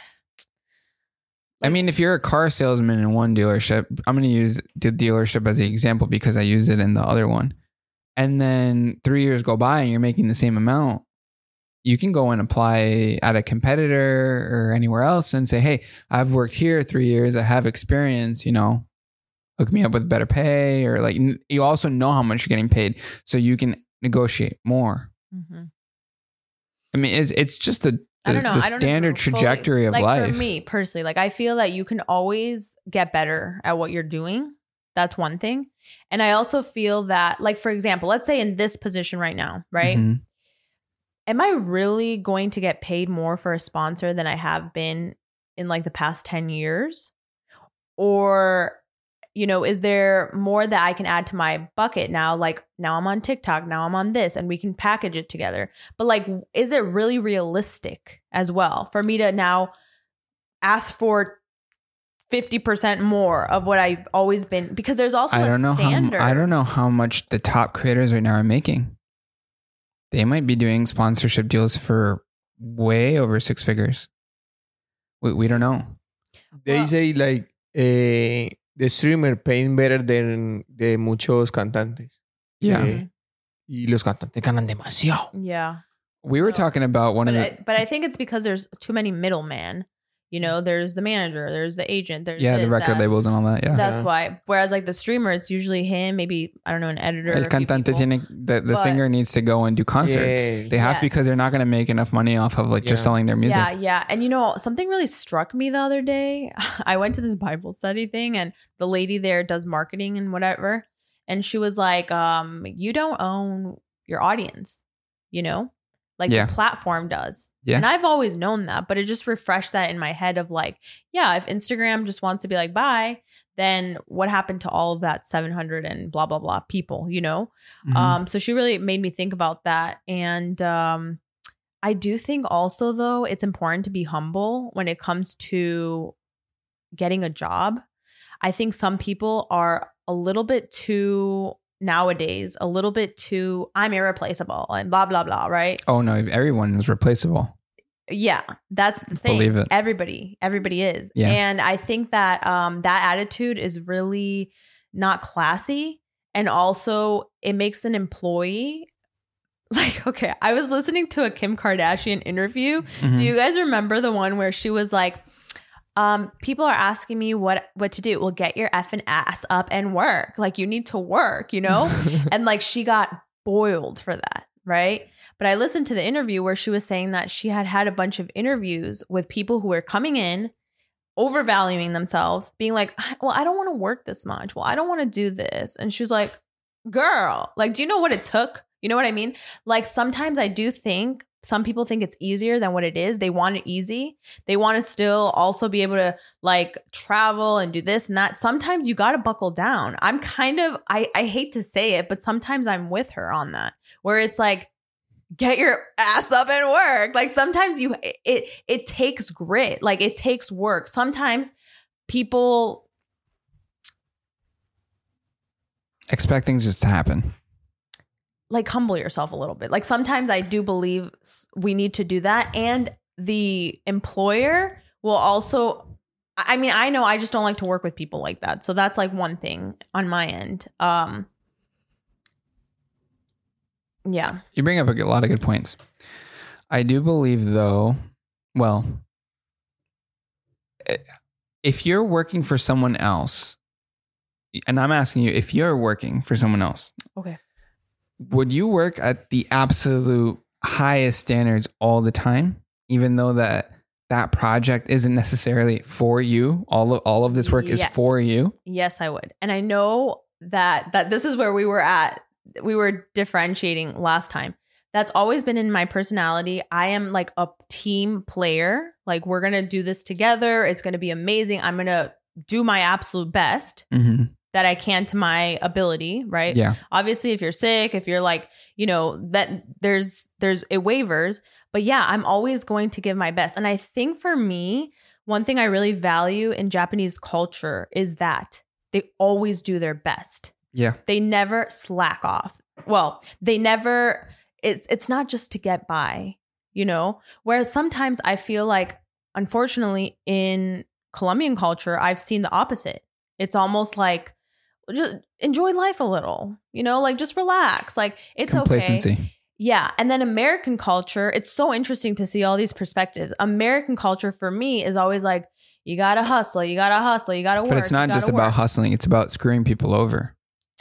Speaker 1: I mean, if you're a car salesman in one dealership, I'm going to use the dealership as the example because I use it in the other one. And then three years go by and you're making the same amount. You can go and apply at a competitor or anywhere else and say, hey, I've worked here three years. I have experience, you know. Hook me up with better pay, or like you also know how much you're getting paid, so you can negotiate more.
Speaker 2: mm-hmm.
Speaker 1: I mean, it's it's just the
Speaker 2: I
Speaker 1: the,
Speaker 2: don't know.
Speaker 1: the
Speaker 2: I don't
Speaker 1: standard
Speaker 2: know fully.
Speaker 1: trajectory of
Speaker 2: like
Speaker 1: life.
Speaker 2: For me personally, like I feel that you can always get better at what you're doing. That's one thing, and I also feel that, like for example, let's say in this position right now, right?
Speaker 1: Mm-hmm.
Speaker 2: Am I really going to get paid more for a sponsor than I have been in like the past ten years, or you know, is there more that I can add to my bucket now? Like now I'm on TikTok, now I'm on this, and we can package it together. But like, is it really realistic as well for me to now ask for fifty percent more of what I've always been? Because there's also
Speaker 1: I don't
Speaker 2: a
Speaker 1: know
Speaker 2: standard.
Speaker 1: how I don't know how much the top creators right now are making. They might be doing sponsorship deals for way over six figures. We we don't know.
Speaker 3: They
Speaker 2: Well-
Speaker 3: say like uh, the streamer paying better than de muchos cantantes.
Speaker 1: Yeah,
Speaker 3: Eh, y los cantantes ganan demasiado.
Speaker 2: Yeah.
Speaker 1: we were
Speaker 2: No.
Speaker 1: talking about one
Speaker 2: But
Speaker 1: of
Speaker 2: I,
Speaker 1: the
Speaker 2: but I think it's because there's too many middlemen. You know, there's the manager, there's the agent, there's
Speaker 1: yeah
Speaker 2: this,
Speaker 1: the record
Speaker 2: that.
Speaker 1: labels and all that. Yeah,
Speaker 2: That's
Speaker 3: Yeah.
Speaker 2: why. Whereas like the streamer, it's usually him, maybe, I don't know, an editor.
Speaker 1: El
Speaker 2: a few
Speaker 1: cantante
Speaker 2: people.
Speaker 1: tiene, the, the
Speaker 2: But-
Speaker 1: singer needs to go and do concerts.
Speaker 3: Yeah.
Speaker 1: They have to because they're
Speaker 2: Yes.
Speaker 1: not going to make enough money off of like just
Speaker 3: Yeah.
Speaker 1: selling their music.
Speaker 2: Yeah, yeah. And you know, something really struck me the other day. I went to this Bible study thing and the lady there does marketing and whatever. And she was like, um, you don't own your audience, you know? Like
Speaker 1: Yeah.
Speaker 2: the platform does.
Speaker 1: Yeah.
Speaker 2: And I've always known that, but it just refreshed that in my head of like, yeah, if Instagram just wants to be like, bye, then what happened to all of that seven hundred and blah, blah, blah people, you know?
Speaker 1: Mhm.
Speaker 2: Um, so she really made me think about that. And um, I do think also, though, it's important to be humble when it comes to getting a job. I think some people are a little bit too, nowadays, a little bit too, I'm irreplaceable and blah, blah, blah, right?
Speaker 1: Oh no, everyone is replaceable.
Speaker 2: Yeah, that's the thing.
Speaker 1: Believe it.
Speaker 2: Everybody, everybody is.
Speaker 1: Yeah.
Speaker 2: And I think that um, that attitude is really not classy. And also it makes an employee like, okay, I was listening to a Kim Kardashian interview.
Speaker 1: Mhm.
Speaker 2: Do you guys remember the one where she was like, um, people are asking me what, what to do. Well, get your effing ass up and work. Like you need to work, you know? And like she got boiled for that, right? But I listened to the interview where she was saying that she had had a bunch of interviews with people who were coming in, overvaluing themselves, being like, well, I don't want to work this much. Well, I don't want to do this. And she was like, girl, like, do you know what it took? You know what I mean? Like sometimes I do think some people think it's easier than what it is. They want it easy. They want to still also be able to like travel and do this and that. Sometimes you got to buckle down. I'm kind of, I, I hate to say it, but sometimes I'm with her on that, where it's like, get your ass up and work. Like sometimes you, it, it takes grit. Like it takes work. Sometimes people
Speaker 1: Expect things just to happen.
Speaker 2: like humble yourself a little bit. Like sometimes I do believe s- we need to do that. And the employer will also, I mean, I know I just don't like to work with people like that. So that's like one thing on my end. Um, yeah.
Speaker 1: You bring up a lot of good points. I do believe, though, well, if you're working for someone else, and I'm asking you, if you're working for someone else,
Speaker 2: Okay.
Speaker 1: would you work at the absolute highest standards all the time, even though that that project isn't necessarily for you. All of all of this work is
Speaker 2: Yes.
Speaker 1: for you.
Speaker 2: Yes, I would. And I know that that this is where we were at. We were differentiating last time. That's always been in my personality. I am like a team player. Like, we're going to do this together. It's going to be amazing. I'm going to do my absolute best
Speaker 1: Mm-hmm.
Speaker 2: that I can to my ability, right?
Speaker 1: Yeah.
Speaker 2: Obviously, if you're sick, if you're like, you know, that there's there's it waivers, but yeah, I'm always going to give my best. And I think for me, one thing I really value in Japanese culture is that they always do their best.
Speaker 1: Yeah.
Speaker 2: They never slack off. Well, they never it, it's not just to get by, you know? Whereas sometimes I feel like, unfortunately, in Colombian culture, I've seen the opposite. It's almost like, just enjoy life a little, you know, like just relax. Like, it's
Speaker 1: Complacency.
Speaker 2: okay. Yeah. And then American culture, it's so interesting to see all these perspectives. American culture for me is always like, you got to hustle, you got to hustle, you got to work.
Speaker 1: But it's not
Speaker 2: you
Speaker 1: just
Speaker 2: gotta
Speaker 1: about
Speaker 2: work.
Speaker 1: hustling. It's about screwing people over.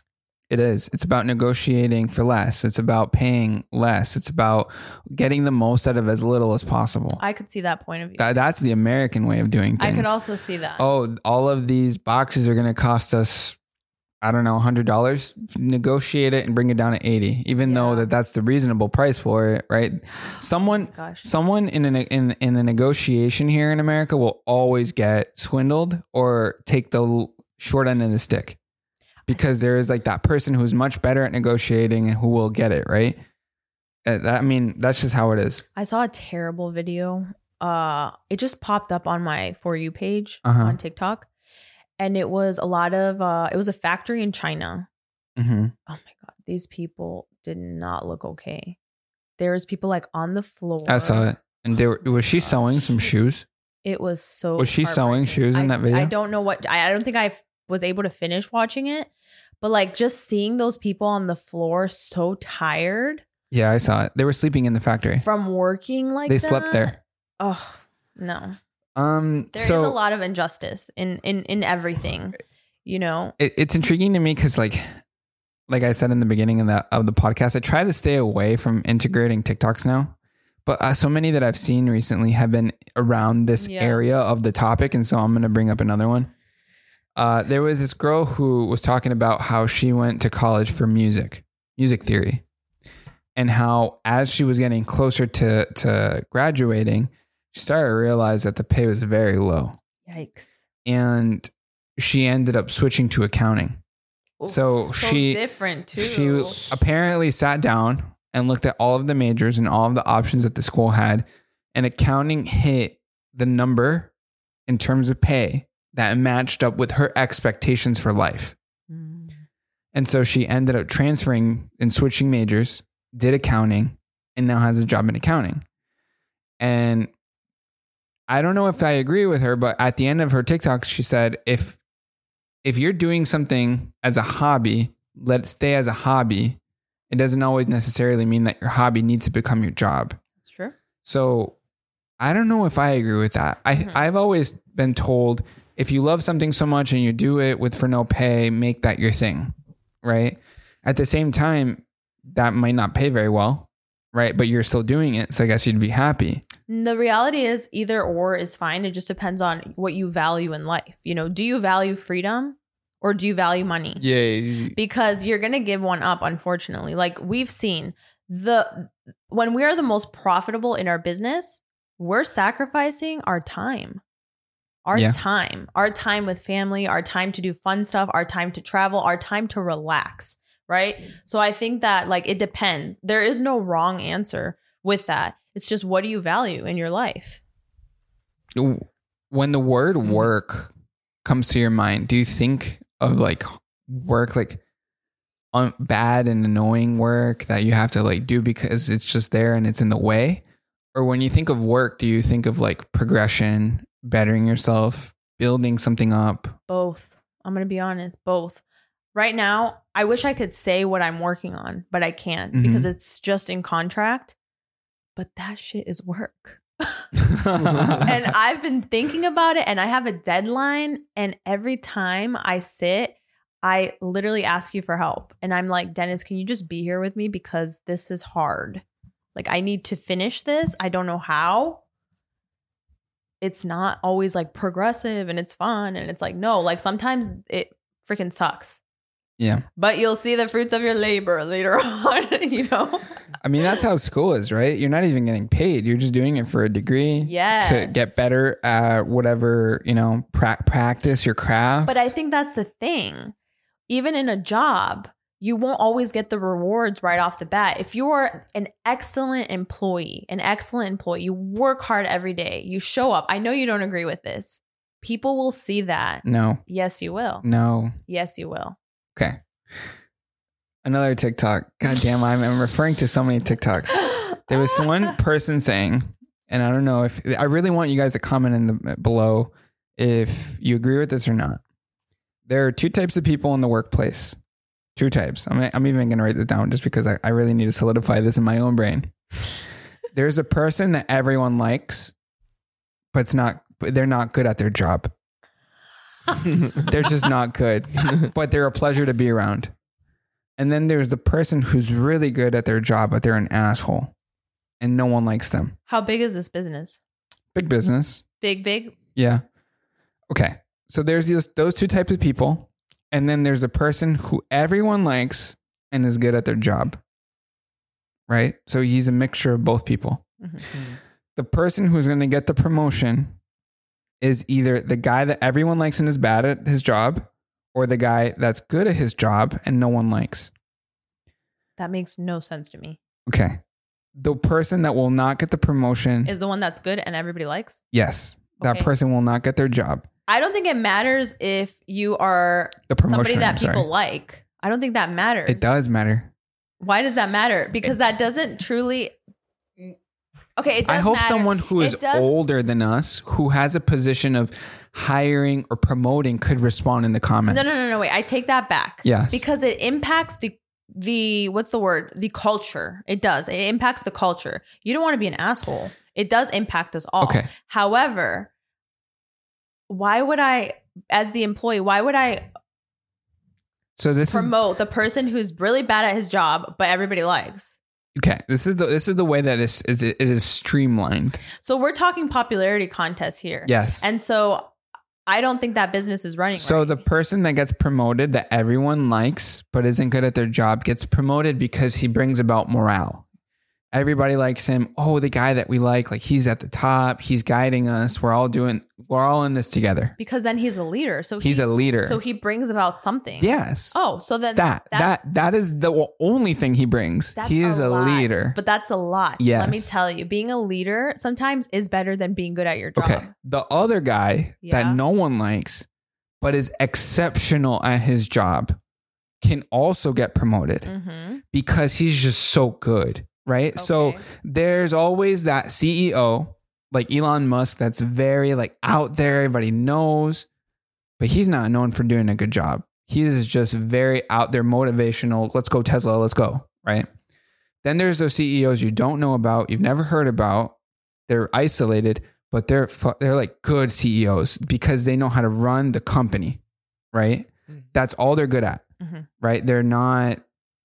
Speaker 1: It is. It's about negotiating for less. It's about paying less. It's about getting the most out of as little as possible.
Speaker 2: I could see that point of view.
Speaker 1: That, that's the American way of doing
Speaker 2: I
Speaker 1: things.
Speaker 2: could also see that.
Speaker 1: Oh, all of these boxes are going to cost us, I don't know, one hundred dollars. Negotiate it and bring it down to eighty, even
Speaker 2: Yeah.
Speaker 1: though that that's the reasonable price for it, right? Someone,
Speaker 2: Gosh.
Speaker 1: someone in, an, in, in a negotiation here in America will always get swindled or take the l- short end of the stick, because there is like that person who's much better at negotiating and who will get it, right? Uh, that, I mean, that's just how it is.
Speaker 2: I saw a terrible video. Uh, it just popped up on my For You page
Speaker 1: Uh-huh.
Speaker 2: on TikTok. And it was a lot of, uh, it was a factory in China.
Speaker 1: Mm-hmm.
Speaker 2: Oh my God. These people did not look okay. There was people like on the floor.
Speaker 1: I saw it. And they were, was she
Speaker 2: Gosh.
Speaker 1: sewing some shoes?
Speaker 2: It was so.
Speaker 1: Was she sewing
Speaker 2: heartbreaking.
Speaker 1: shoes in
Speaker 2: I-
Speaker 1: that video?
Speaker 2: I don't know what, I, I don't think I was able to finish watching it, but like just seeing those people on the floor so tired
Speaker 1: Yeah, I saw it. They were sleeping in the factory.
Speaker 2: from working like
Speaker 1: They
Speaker 2: that.
Speaker 1: slept there.
Speaker 2: Oh, no.
Speaker 1: Um,
Speaker 2: There is
Speaker 1: so
Speaker 2: a lot of injustice in in in everything, you know.
Speaker 1: it, it's intriguing to me because, like, like I said in the beginning of that of the podcast, I try to stay away from integrating TikToks now, but uh, so many that I've seen recently have been around this
Speaker 2: Yeah.
Speaker 1: area of the topic, and so I'm going to bring up another one. Uh, there was this girl who was talking about how she went to college for music, music theory, and how as she was getting closer to to graduating, she started to realize that the pay was very low.
Speaker 2: Yikes.
Speaker 1: And she ended up switching to accounting.
Speaker 2: Oof,
Speaker 1: So she-
Speaker 2: different too.
Speaker 1: She apparently sat down and looked at all of the majors and all of the options that the school had, and accounting hit the number in terms of pay that matched up with her expectations for life.
Speaker 2: Mm.
Speaker 1: And so she ended up transferring and switching majors, did accounting, and now has a job in accounting. And I don't know if I agree with her, but at the end of her TikTok, she said, if if you're doing something as a hobby, let it stay as a hobby. It doesn't always necessarily mean that your hobby needs to become your job.
Speaker 2: That's true.
Speaker 1: So I don't know if I agree with that. I,
Speaker 2: Mhm.
Speaker 1: I've always been told, if you love something so much and you do it with for no pay, make that your thing, right? At the same time, that might not pay very well, right? But you're still doing it, so I guess you'd be happy.
Speaker 2: The reality is either or is fine. It just depends on what you value in life. You know, do you value freedom or do you value money?
Speaker 3: Yeah.
Speaker 2: Because you're going to give one up, unfortunately. Like we've seen the when we are the most profitable in our business, we're sacrificing our time. Our
Speaker 1: Yeah.
Speaker 2: time, our time with family, our time to do fun stuff, our time to travel, our time to relax, right? So I think that like it depends. There is no wrong answer with that. It's just what do you value in your life?
Speaker 1: When the word
Speaker 2: Mm-hmm.
Speaker 1: work comes to your mind, do you think of like work, like un- bad and annoying work that you have to like do because it's just there and it's in the way? Or when you think of work, do you think of like progression, bettering yourself, building something up?
Speaker 2: Both. I'm going to be honest, both. Right now, I wish I could say what I'm working on, but I can't
Speaker 1: Mhm.
Speaker 2: because it's just in contract. But that shit is work.
Speaker 1: and
Speaker 2: And I've been thinking about it and I have a deadline. And every time I sit, I literally ask you for help. And I'm like, Dennis, can you just be here with me? Because this is hard. Like, I need to finish this. I don't know how. it's not always like progressive and it's fun. And it's like, no, like sometimes it freaking sucks.
Speaker 1: Yeah.
Speaker 2: But you'll see the fruits of your labor later on, you know?
Speaker 1: I mean, that's how school is, right? You're not even getting paid. You're just doing it for a degree.
Speaker 2: Yes.
Speaker 1: To get better at whatever, you know, pra- practice your craft.
Speaker 2: But I think that's the thing. Even in a job, you won't always get the rewards right off the bat. If you're an excellent employee, an excellent employee, you work hard every day, you show up. I know you don't agree with this. People will see that.
Speaker 1: No.
Speaker 2: Yes, you will.
Speaker 1: No.
Speaker 2: Yes, you will.
Speaker 1: Okay. Another TikTok. God damn, I'm, I'm referring to so many TikToks. There was one person saying, and I don't know if I really want you guys to comment in the below if you agree with this or not. There are two types of people in the workplace. Two types. I'm, I'm even going to write this down just because I, I really need to solidify this in my own brain. There's a person that everyone likes, but it's not, they're not good at their job. They're just not good, but they're a pleasure to be around. And then there's the person who's really good at their job, but they're an asshole and no one likes them.
Speaker 2: How big is this business?
Speaker 1: Big business.
Speaker 2: Big, big?
Speaker 1: Yeah. Okay. So there's those, those two types of people. And then there's a person who everyone likes and is good at their job. Right? So he's a mixture of both people. Mm-hmm. The person who's going to get the promotion is either the guy that everyone likes and is bad at his job, or the guy that's good at his job and no one likes.
Speaker 2: That makes no sense to me.
Speaker 1: Okay. The person that will not get the promotion
Speaker 2: is the one that's good and everybody likes?
Speaker 1: Yes. That
Speaker 2: Okay.
Speaker 1: person will not get their job.
Speaker 2: I don't think it matters if you are
Speaker 1: The promotion,
Speaker 2: somebody that
Speaker 1: I'm
Speaker 2: people
Speaker 1: sorry.
Speaker 2: like. I don't think that matters.
Speaker 1: It does matter.
Speaker 2: Why does that matter? Because that doesn't truly... Okay, it does
Speaker 1: I hope
Speaker 2: matter.
Speaker 1: someone who is
Speaker 2: It does-
Speaker 1: older than us, who has a position of hiring or promoting, could respond in the comments.
Speaker 2: No, no, no, no, wait. I take that back.
Speaker 1: Yes.
Speaker 2: Because it impacts the, the what's the word? The culture. It does. It impacts the culture. You don't want to be an asshole. It does impact us all.
Speaker 1: Okay.
Speaker 2: However, why would I, as the employee, why would I
Speaker 1: So this is
Speaker 2: promote the person who's really bad at his job, but everybody likes?
Speaker 1: okay. This is the this is the way that is is it is streamlined.
Speaker 2: So we're talking popularity contests here.
Speaker 1: Yes.
Speaker 2: And so I don't think that business is running
Speaker 1: So
Speaker 2: right.
Speaker 1: the person that gets promoted that everyone likes but isn't good at their job gets promoted because he brings about morale. Everybody likes him. Oh, the guy that we like, like he's at the top. He's guiding us. We're all doing, we're all in this together.
Speaker 2: Because then he's a leader. So
Speaker 1: He's
Speaker 2: he,
Speaker 1: a leader.
Speaker 2: So he brings about something.
Speaker 1: Yes.
Speaker 2: Oh, so then
Speaker 1: That, that, that is the only thing he brings.
Speaker 2: that's
Speaker 1: He is a,
Speaker 2: lot.
Speaker 1: leader.
Speaker 2: But that's a lot.
Speaker 1: Yes.
Speaker 2: Let me tell you, being a leader sometimes is better than being good at your job.
Speaker 1: Okay. The other guy
Speaker 2: Yeah.
Speaker 1: that no one likes, but is exceptional at his job, can also get promoted
Speaker 2: Mm-hmm.
Speaker 1: because he's just so good. Right. So
Speaker 2: Okay.
Speaker 1: there's always that C E O like Elon Musk that's very like out there. Everybody knows, but he's not known for doing a good job. He is just very out there, motivational. Let's go Tesla. Let's go. Right. Then there's those C E Os you don't know about. You've never heard about. They're isolated, but they're, fu- they're like good C E Os because they know how to run the company. Right.
Speaker 3: Mm-hmm.
Speaker 1: That's all they're good at.
Speaker 2: Mm-hmm.
Speaker 1: Right. They're not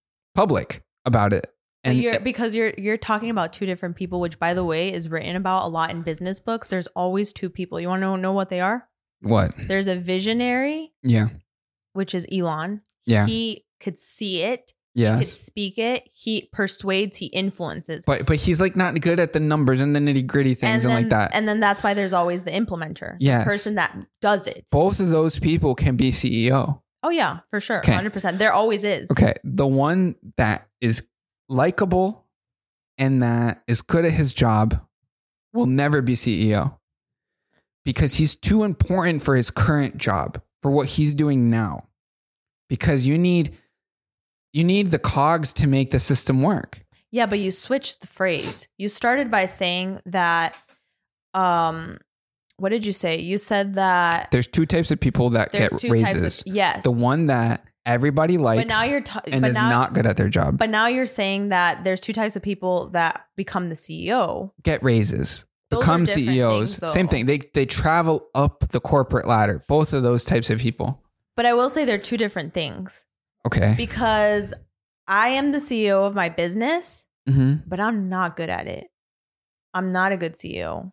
Speaker 1: public about it.
Speaker 2: And you're, because you're you're talking about two different people, which, by the way, is written about a lot in business books. There's always two people. You want to know, know what they are?
Speaker 1: What?
Speaker 2: There's a visionary,
Speaker 1: Yeah.
Speaker 2: which is Elon.
Speaker 1: Yeah.
Speaker 2: He could see it. He could
Speaker 1: Yes.
Speaker 2: speak it. He persuades. He influences.
Speaker 1: But but he's like not good at the numbers and the nitty gritty things and,
Speaker 2: then,
Speaker 1: like that.
Speaker 2: And then that's why there's always the implementer.
Speaker 1: Yes.
Speaker 2: The person that does it.
Speaker 1: Both of those people can be C E O.
Speaker 2: Oh, yeah, for sure.
Speaker 1: Okay.
Speaker 2: one hundred percent. There always is.
Speaker 1: Okay. The one that is likable and that is good at his job will never be C E O because he's too important for his current job, for what he's doing now. Because you need you need the cogs to make the system work.
Speaker 2: Yeah, but you switched the phrase. You started by saying that, um, what did you say? You said that
Speaker 1: There's two types of people that
Speaker 2: there's
Speaker 1: get
Speaker 2: two
Speaker 1: raises.
Speaker 2: types of, yes.
Speaker 1: The one that everybody likes
Speaker 2: but now you're ta-
Speaker 1: and
Speaker 2: but
Speaker 1: is
Speaker 2: now,
Speaker 1: not good at their job.
Speaker 2: But now you're saying that there's two types of people that become the C E O.
Speaker 1: Get raises,
Speaker 2: Those
Speaker 1: become
Speaker 2: are different
Speaker 1: C E Os.
Speaker 2: things, though.
Speaker 1: Same thing. They they travel up the corporate ladder. Both of those types of people.
Speaker 2: But I will say they're two different things
Speaker 1: Okay.
Speaker 2: because I am the C E O of my business,
Speaker 1: Mm-hmm.
Speaker 2: but I'm not good at it. I'm not a good C E O.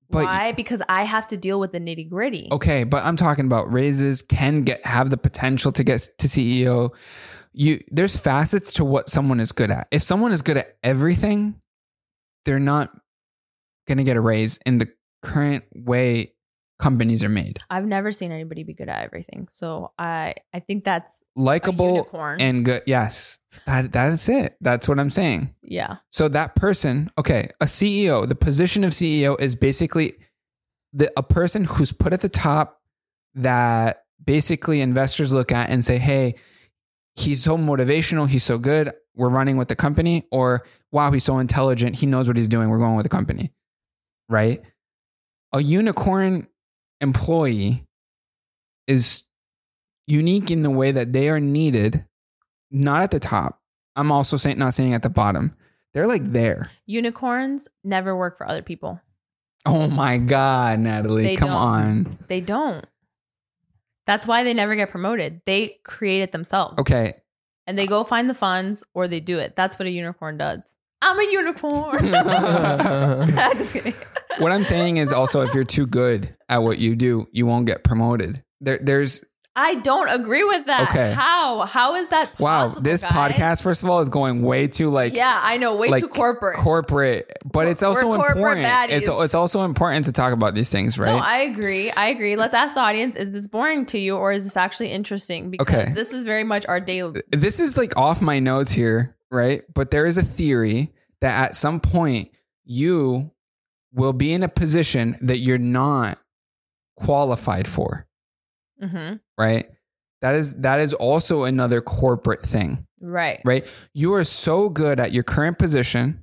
Speaker 1: But-
Speaker 2: Why? Because I have to deal with the nitty gritty.
Speaker 1: Okay, but I'm talking about raises can get have the potential to get to C E O. You there's facets to what someone is good at. If someone is good at everything, they're not going to get a raise in the current way companies are made.
Speaker 2: I've never seen anybody be good at everything. So I I think that's a
Speaker 1: Likeable
Speaker 2: unicorn.
Speaker 1: and good. Yes. That that is it. That's what I'm saying.
Speaker 2: Yeah.
Speaker 1: So that person, okay, a C E O, the position of C E O is basically the a person who's put at the top that basically investors look at and say, "Hey, he's so motivational, he's so good, we're running with the company," or "Wow, he's so intelligent, he knows what he's doing, we're going with the company." Right? A unicorn employee is unique in the way that they are needed, not at the top. I'm also saying not saying at the bottom. They're like there.
Speaker 2: Unicorns never work for other people.
Speaker 1: Oh my God, Natalie.
Speaker 2: They
Speaker 1: Come
Speaker 2: don't.
Speaker 1: on.
Speaker 2: They don't. That's why they never get promoted. They create it themselves.
Speaker 1: Okay.
Speaker 2: And they go find the funds or they do it. That's what a unicorn does. I'm a unicorn. Just kidding.
Speaker 1: What I'm saying is also if you're too good at what you do, you won't get promoted. There, there's
Speaker 2: I don't agree with that.
Speaker 1: Okay.
Speaker 2: How? How is that possible,
Speaker 1: wow. This
Speaker 2: guys?
Speaker 1: podcast, first of all, is going way too like
Speaker 2: Yeah, I know. Way
Speaker 1: like
Speaker 2: too corporate.
Speaker 1: corporate, but it's also
Speaker 2: We're corporate
Speaker 1: important.
Speaker 2: baddies.
Speaker 1: It's it's also important to talk about these things, right?
Speaker 2: No, I agree. I agree. Let's ask the audience, is this boring to you or is this actually interesting? Because
Speaker 1: Okay.
Speaker 2: this is very much our daily.
Speaker 1: This is like off my notes here, right? But there is a theory that at some point you will be in a position that you're not qualified for,
Speaker 2: Mm-hmm.
Speaker 1: right? That is that is also another corporate thing,
Speaker 2: Right.
Speaker 1: right? You are so good at your current position.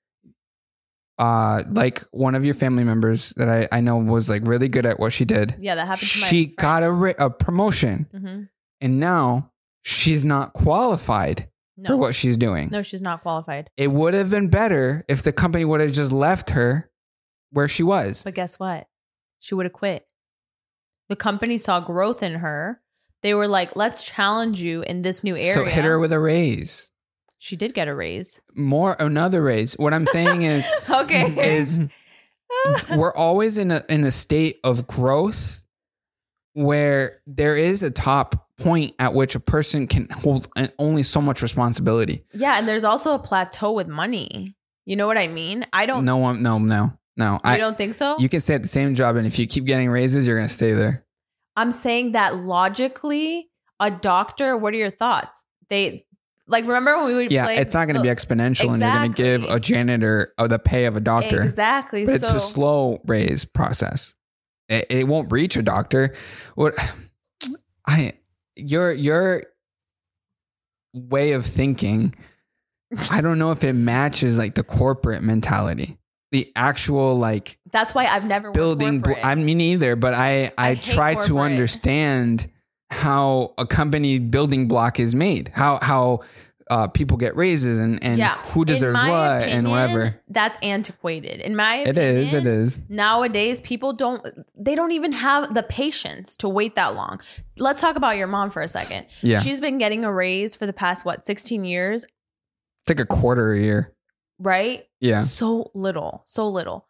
Speaker 1: Uh, like one of your family members that I, I know was like really good at what she did.
Speaker 2: Yeah, that happened to my
Speaker 1: She got a, ra- a promotion
Speaker 2: Mm-hmm.
Speaker 1: and now she's not qualified
Speaker 2: No.
Speaker 1: for what she's doing.
Speaker 2: No, she's not qualified.
Speaker 1: It would have been better if the company would have just left her where she was.
Speaker 2: But guess what? She would have quit. The company saw growth in her. They were like, let's challenge you in this new area.
Speaker 1: So hit her with a raise.
Speaker 2: She did get a raise.
Speaker 1: More, another raise. What I'm saying is,
Speaker 2: Okay.
Speaker 1: is we're always in a in a state of growth where there is a top point at which a person can hold only so much responsibility.
Speaker 2: Yeah, and there's also a plateau with money. You know what I mean? I don't.
Speaker 1: No one, no, no, no.
Speaker 2: You
Speaker 1: I
Speaker 2: don't think so?
Speaker 1: You can stay at the same job, and if you keep getting raises, you're gonna stay there.
Speaker 2: I'm saying that logically, a doctor. What are your thoughts? They like remember when we would
Speaker 1: Yeah,
Speaker 2: play
Speaker 1: it's not gonna
Speaker 2: the-
Speaker 1: be exponential, and you're gonna give
Speaker 2: Exactly.
Speaker 1: a janitor uh, the pay of a doctor.
Speaker 2: Exactly.
Speaker 1: But it's
Speaker 2: so,
Speaker 1: a slow raise process. It, it won't reach a doctor. What I your your way of thinking, I don't know if it matches like the corporate mentality. The actual like
Speaker 2: that's why I've never
Speaker 1: building.
Speaker 2: Worked
Speaker 1: Bl- I mean, either, but I I,
Speaker 2: I hate
Speaker 1: try to
Speaker 2: corporate.
Speaker 1: understand how a company building block is made. How how uh, people get raises and and
Speaker 2: yeah.
Speaker 1: who deserves
Speaker 2: In my
Speaker 1: what
Speaker 2: opinion,
Speaker 1: and whatever.
Speaker 2: That's antiquated. In my
Speaker 1: It
Speaker 2: opinion,
Speaker 1: is. It is.
Speaker 2: Nowadays, people don't. They don't even have the patience to wait that long. Let's talk about your mom for a second.
Speaker 1: Yeah.
Speaker 2: She's been getting a raise for the past what sixteen years,
Speaker 1: It's like a quarter a year.
Speaker 2: right?
Speaker 1: Yeah.
Speaker 2: So little, so little.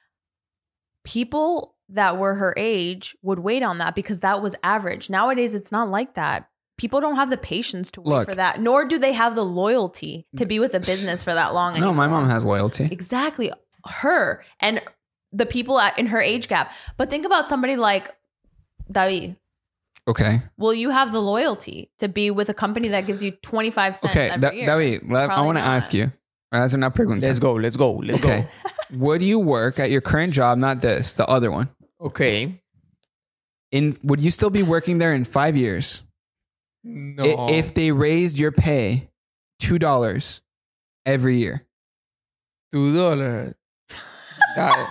Speaker 2: People that were her age would wait on that because that was average. Nowadays, it's not like that. People don't have the patience to wait
Speaker 1: Look.
Speaker 2: for that, nor do they have the loyalty to be with a business for that long.
Speaker 1: No, my
Speaker 2: anymore.
Speaker 1: mom has loyalty.
Speaker 2: Exactly. Her and the people at, in her age gap. But think about somebody like David.
Speaker 1: Okay.
Speaker 2: Will you have the loyalty to be with a company that gives you twenty-five cents
Speaker 1: Okay.
Speaker 2: every
Speaker 1: Da-
Speaker 2: year?
Speaker 1: David, let- I
Speaker 2: Probably
Speaker 1: want to
Speaker 2: not.
Speaker 1: ask you. Haz una pregunta.
Speaker 3: Let's go. Let's go. Let's
Speaker 1: Okay.
Speaker 3: go.
Speaker 1: Would you work at your current job, not this, the other one?
Speaker 3: Okay.
Speaker 1: In would you still be working there in five years?
Speaker 3: No.
Speaker 1: I- If they raised your pay two dollars every year.
Speaker 3: Two dollars. That-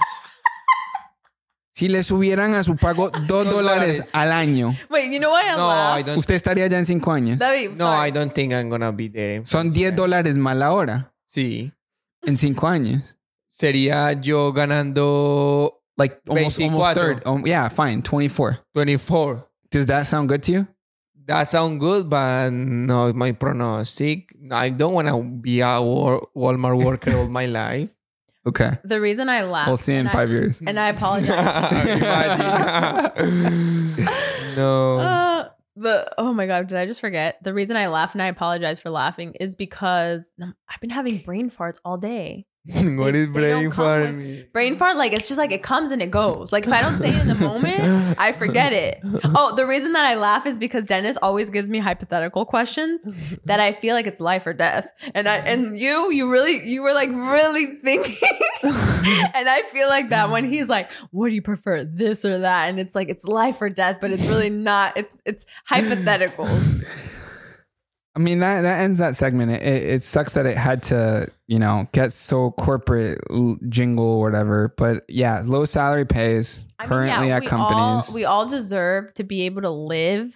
Speaker 1: Si le subieran a su pago dos
Speaker 3: Dos
Speaker 1: dólares
Speaker 3: dólares.
Speaker 1: al año,
Speaker 2: Wait, you know what I
Speaker 3: no,
Speaker 2: laugh?
Speaker 3: I don't.
Speaker 1: usted estaría ya en cinco años.
Speaker 2: David,
Speaker 3: No,
Speaker 2: sorry.
Speaker 3: I don't think I'm gonna be there. in
Speaker 1: Son
Speaker 3: five
Speaker 1: diez
Speaker 3: years.
Speaker 1: dólares más la hora
Speaker 3: Sí.
Speaker 1: en cinco años.
Speaker 3: Sería yo ganando
Speaker 1: Like almost, almost
Speaker 3: veinticuatro.
Speaker 1: third. Um, yeah, fine. twenty-four.
Speaker 3: twenty-four.
Speaker 1: Does that sound good to you?
Speaker 3: That sounds good, but no, my pronostic. I don't want to be a Wal- Walmart worker all my life.
Speaker 1: Okay.
Speaker 2: The reason I laughed.
Speaker 1: We'll see in
Speaker 2: and
Speaker 1: five
Speaker 2: I,
Speaker 1: years.
Speaker 2: And I apologize.
Speaker 3: No.
Speaker 2: Uh, the oh my god, did I just forget? The reason I laugh and I apologize for laughing is because I've been having brain farts all day.
Speaker 3: What
Speaker 2: They-
Speaker 3: is
Speaker 2: they
Speaker 3: brain
Speaker 2: don't come
Speaker 3: fart?
Speaker 2: with-
Speaker 3: mean?
Speaker 2: Brain fart, like it's just like it comes and it goes. Like if I don't say it in the moment, I forget it. Oh, the reason that I laugh is because Dennis always gives me hypothetical questions that I feel like it's life or death. And I and you, you really, you were like really thinking. And I feel like that when he's like, "What do you prefer, this or that?" And it's like it's life or death, but it's really not. It's it's hypothetical.
Speaker 1: I mean, that, that ends that segment. It, it sucks that it had to, you know, get so corporate l- jingle or whatever. But yeah, low salary pays
Speaker 2: I mean,
Speaker 1: currently
Speaker 2: yeah,
Speaker 1: at
Speaker 2: we
Speaker 1: companies.
Speaker 2: All, we all deserve to be able to live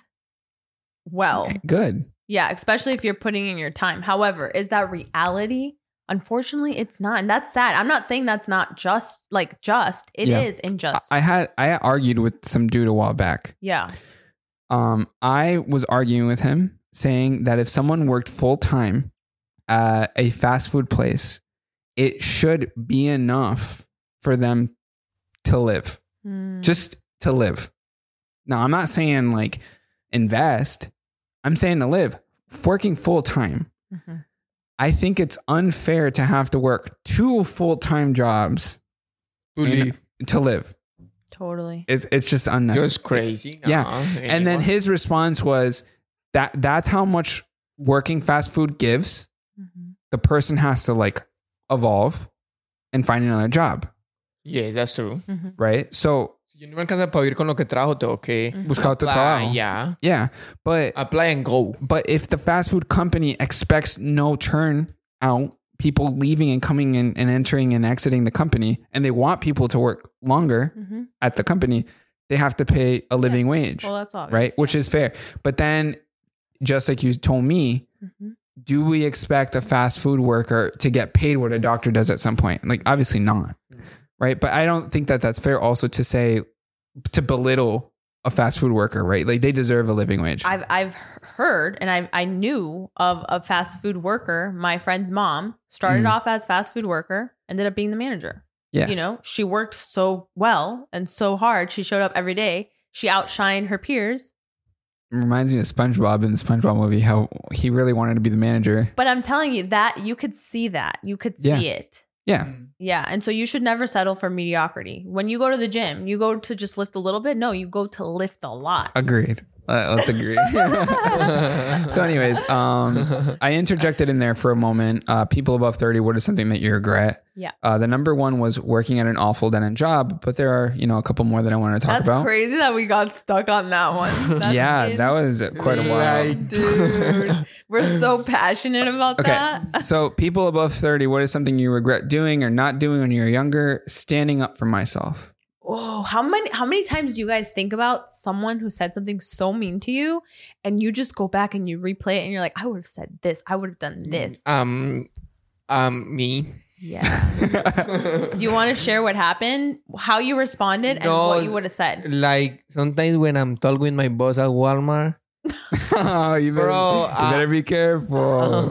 Speaker 2: well.
Speaker 1: Good.
Speaker 2: Yeah, especially if you're putting in your time. However, is that reality? Unfortunately, it's not. And that's sad. I'm not saying that's not just like just. It
Speaker 1: Yeah.
Speaker 2: is unjust.
Speaker 1: I had I argued with some dude a while back.
Speaker 2: yeah.
Speaker 1: Um, I was arguing with him, saying that if someone worked full time at a fast food place, it should be enough for them to live,
Speaker 2: Mm.
Speaker 1: just to live. Now, I'm not saying like invest. I'm saying to live. Working full time.
Speaker 2: Mhm.
Speaker 1: I think it's unfair to have to work two full time jobs
Speaker 3: To
Speaker 1: in-
Speaker 3: live.
Speaker 1: to live.
Speaker 2: Totally.
Speaker 1: It's it's just unnecessary.
Speaker 3: Just crazy.
Speaker 1: Yeah.
Speaker 3: No,
Speaker 1: And then
Speaker 3: anyone.
Speaker 1: his response was that that's how much working fast food gives.
Speaker 2: Mhm.
Speaker 1: The person has to like evolve and find another job,
Speaker 3: Yes, that's true.
Speaker 2: Mhm.
Speaker 1: right? So
Speaker 3: Si yo no me alcanza para vivir con lo que trabajo, tengo que
Speaker 2: Mhm.
Speaker 1: buscar otro
Speaker 3: apply,
Speaker 1: trabajo.
Speaker 3: yeah.
Speaker 1: Yeah, but
Speaker 3: Apply and go.
Speaker 1: but if the fast food company expects no turn out, people leaving and coming in and entering and exiting the company, and they want people to work longer
Speaker 2: Mhm.
Speaker 1: at the company, they have to pay a living wage,
Speaker 2: Well, that's obvious.
Speaker 1: right? Which is fair. But then, just like you told me,
Speaker 2: Mhm.
Speaker 1: do we expect a fast food worker to get paid what a doctor does at some point? Like, obviously not, right? But I don't think that that's fair also to say, to belittle a fast food worker, right? Like, they deserve a living wage.
Speaker 2: I've I've heard and I I knew of a fast food worker. My friend's mom started
Speaker 1: Mm.
Speaker 2: off as fast food worker, ended up being the manager.
Speaker 1: Yeah.
Speaker 2: You know, she worked so well and so hard. She showed up every day. She outshined her peers.
Speaker 1: It reminds me of SpongeBob in the SpongeBob movie, how he really wanted to be the manager.
Speaker 2: But I'm telling you that you could see that. You could see
Speaker 1: Yeah.
Speaker 2: it.
Speaker 1: Yeah.
Speaker 2: Yeah. And so you should never settle for mediocrity. When you go to the gym, you go to just lift a little bit. No, you go to lift a lot.
Speaker 1: Agreed. Uh, let's agree. So anyways, um, I interjected in there for a moment. Uh, people above thirty, what is something that you regret?
Speaker 2: Yeah.
Speaker 1: Uh, the number one was working at an awful dead-end job, but there are, you know, a couple more that I want to talk
Speaker 2: That's
Speaker 1: about.
Speaker 2: crazy that we got stuck on that one. That's
Speaker 1: Yeah, that was quite a while.
Speaker 3: Like,
Speaker 2: Dude, we're so passionate about
Speaker 1: Okay.
Speaker 2: that.
Speaker 1: So people above thirty, what is something you regret doing or not doing when you were younger? Standing up for myself.
Speaker 2: Oh, how many how many times do you guys think about someone who said something so mean to you and you just go back and you replay it and you're like, I would have said this, I would have done this.
Speaker 3: Um, um, me.
Speaker 2: Yeah. Do you want to share what happened, how you responded, and
Speaker 3: No,
Speaker 2: what you would have said?
Speaker 3: Like sometimes when I'm talking with my boss at Walmart,
Speaker 1: Oh, you better,
Speaker 3: Bro,
Speaker 1: you better
Speaker 3: uh,
Speaker 1: be careful.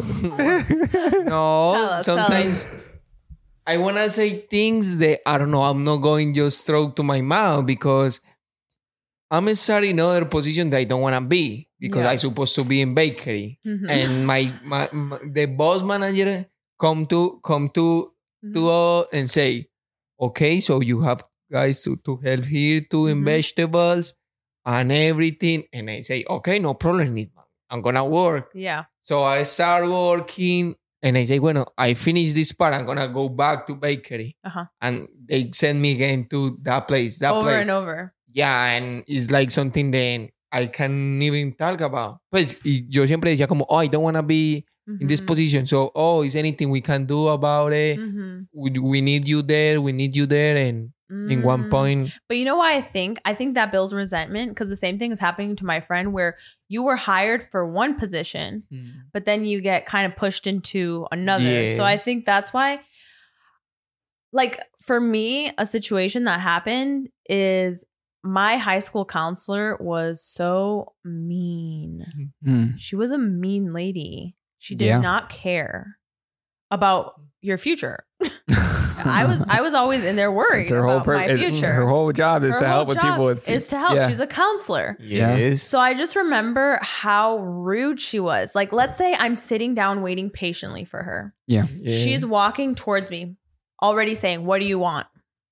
Speaker 3: no,
Speaker 2: us, tell
Speaker 3: sometimes I wanna say things that I don't know. I'm not going just throw to my mouth because I'm starting another position that I don't wanna be because
Speaker 2: Yeah.
Speaker 3: I'm supposed to be in bakery,
Speaker 2: Mhm.
Speaker 3: and my, my, my the boss manager come to come to to
Speaker 2: Mhm.
Speaker 3: us and say, okay, so you have guys to, to help here too in
Speaker 2: Mhm.
Speaker 3: vegetables and everything. And I say, okay, no problem. I'm gonna work.
Speaker 2: Yeah.
Speaker 3: So I start working and I say, bueno, I finish this part. I'm gonna go back to bakery.
Speaker 2: Uh-huh.
Speaker 3: And they send me again to that place, that
Speaker 2: Over
Speaker 3: place.
Speaker 2: and over.
Speaker 3: Yeah, and it's like something that I can't even talk about. Pues, y yo siempre decía como, oh, I don't wanna be in this
Speaker 2: Mhm.
Speaker 3: position. So, oh, is anything we can do about it?
Speaker 2: Mhm.
Speaker 3: We, we need you there. We need you there. And in one
Speaker 2: Mm.
Speaker 3: point,
Speaker 2: But you know why I think? I think that builds resentment because the same thing is happening to my friend where you were hired for one position, but then you get kind of pushed into another.
Speaker 3: Yeah.
Speaker 2: So I think that's why, like, for me, a situation that happened is my high school counselor was so mean.
Speaker 1: Hmm.
Speaker 2: She was a mean lady. She did
Speaker 1: Yeah.
Speaker 2: not care about your future. I was I was always in there worried
Speaker 1: It's her whole
Speaker 2: about
Speaker 1: pur-
Speaker 2: my
Speaker 1: it-
Speaker 2: future.
Speaker 1: Her whole job is
Speaker 2: Her
Speaker 1: to
Speaker 2: whole
Speaker 1: help with
Speaker 2: job
Speaker 1: people with
Speaker 2: is to help.
Speaker 1: Yeah.
Speaker 2: She's a counselor.
Speaker 1: Yeah.
Speaker 3: Yes.
Speaker 2: So I just remember how rude she was. Like, let's say I'm sitting down waiting patiently for her.
Speaker 1: yeah.
Speaker 3: Yeah.
Speaker 2: She's walking towards me, already saying, "What do you want?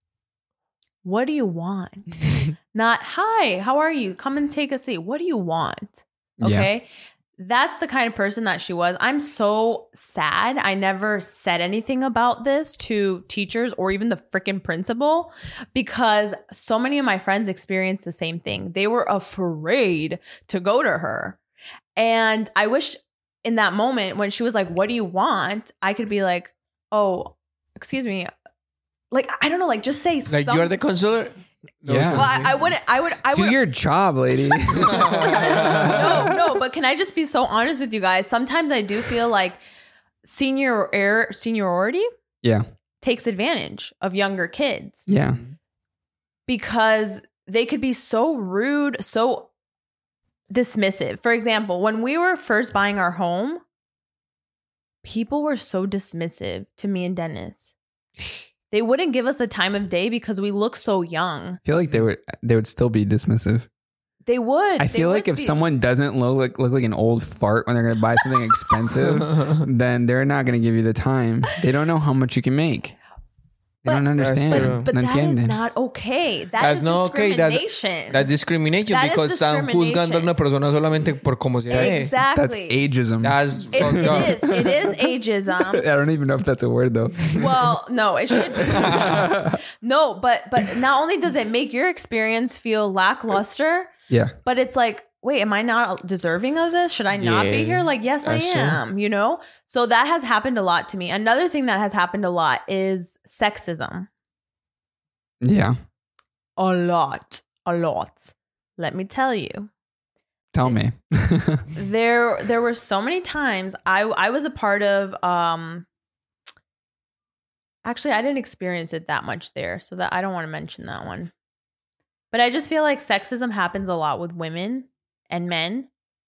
Speaker 2: What do you want?" Not, "Hi, how are you? Come and take a seat." What do you want? Okay. That's the kind of person that she was. I'm so sad. I never said anything about this to teachers or even the freaking principal because so many of my friends experienced the same thing. They were afraid to go to her. And I wish in that moment when she was like, "What do you want?" I could be like, "Oh, excuse me." Like, I don't know, like just say
Speaker 3: Like
Speaker 2: some-
Speaker 3: you are the counselor?
Speaker 1: Yeah.
Speaker 2: Well, I, I wouldn't, I would, I
Speaker 1: Do
Speaker 2: would.
Speaker 1: your job, lady.
Speaker 2: no, no, but can I just be so honest with you guys? Sometimes I do feel like senior air seniority
Speaker 1: Yeah.
Speaker 2: takes advantage of younger kids
Speaker 1: Yeah.
Speaker 2: because they could be so rude, so dismissive. For example, when we were first buying our home, people were so dismissive to me and Dennis. They wouldn't give us the time of day because we look so young.
Speaker 1: I feel like they would they would still be dismissive.
Speaker 2: They would.
Speaker 1: I
Speaker 2: They
Speaker 1: feel like
Speaker 2: would
Speaker 1: if
Speaker 2: be.
Speaker 1: someone doesn't look like look like an old fart when they're going to buy something expensive, then they're not going to give you the time. They don't know how much you can make. They
Speaker 2: But-
Speaker 1: don't understand.
Speaker 3: true.
Speaker 2: But
Speaker 1: No
Speaker 2: that is
Speaker 1: entienden.
Speaker 2: not okay. That
Speaker 3: That's
Speaker 2: is
Speaker 3: not okay. That's-
Speaker 2: discrimination.
Speaker 3: That's discrimination
Speaker 2: That is
Speaker 3: because están juzgando a una persona solamente por cómo se ve.
Speaker 1: That's
Speaker 2: exactly.
Speaker 1: ageism.
Speaker 3: That's
Speaker 2: It,
Speaker 3: fucked
Speaker 2: it
Speaker 3: up.
Speaker 2: is. It is ageism.
Speaker 1: I don't even know if that's a word though.
Speaker 2: Well, no, it should be. No, but but not only does it make your experience feel lackluster,
Speaker 1: Yeah.
Speaker 2: but it's like, wait, am I not deserving of this? Should I not be
Speaker 3: Yeah,
Speaker 2: here? Like, yes, I
Speaker 3: that's true.
Speaker 2: am, you know? So that has happened a lot to me. Another thing that has happened a lot is sexism.
Speaker 1: Yeah.
Speaker 2: A lot. A lot. Let me tell you.
Speaker 1: Tell me.
Speaker 2: there there were so many times I I was a part of um actually I didn't experience it that much there, so that I don't want to mention that one. But I just feel like sexism happens a lot with women and men,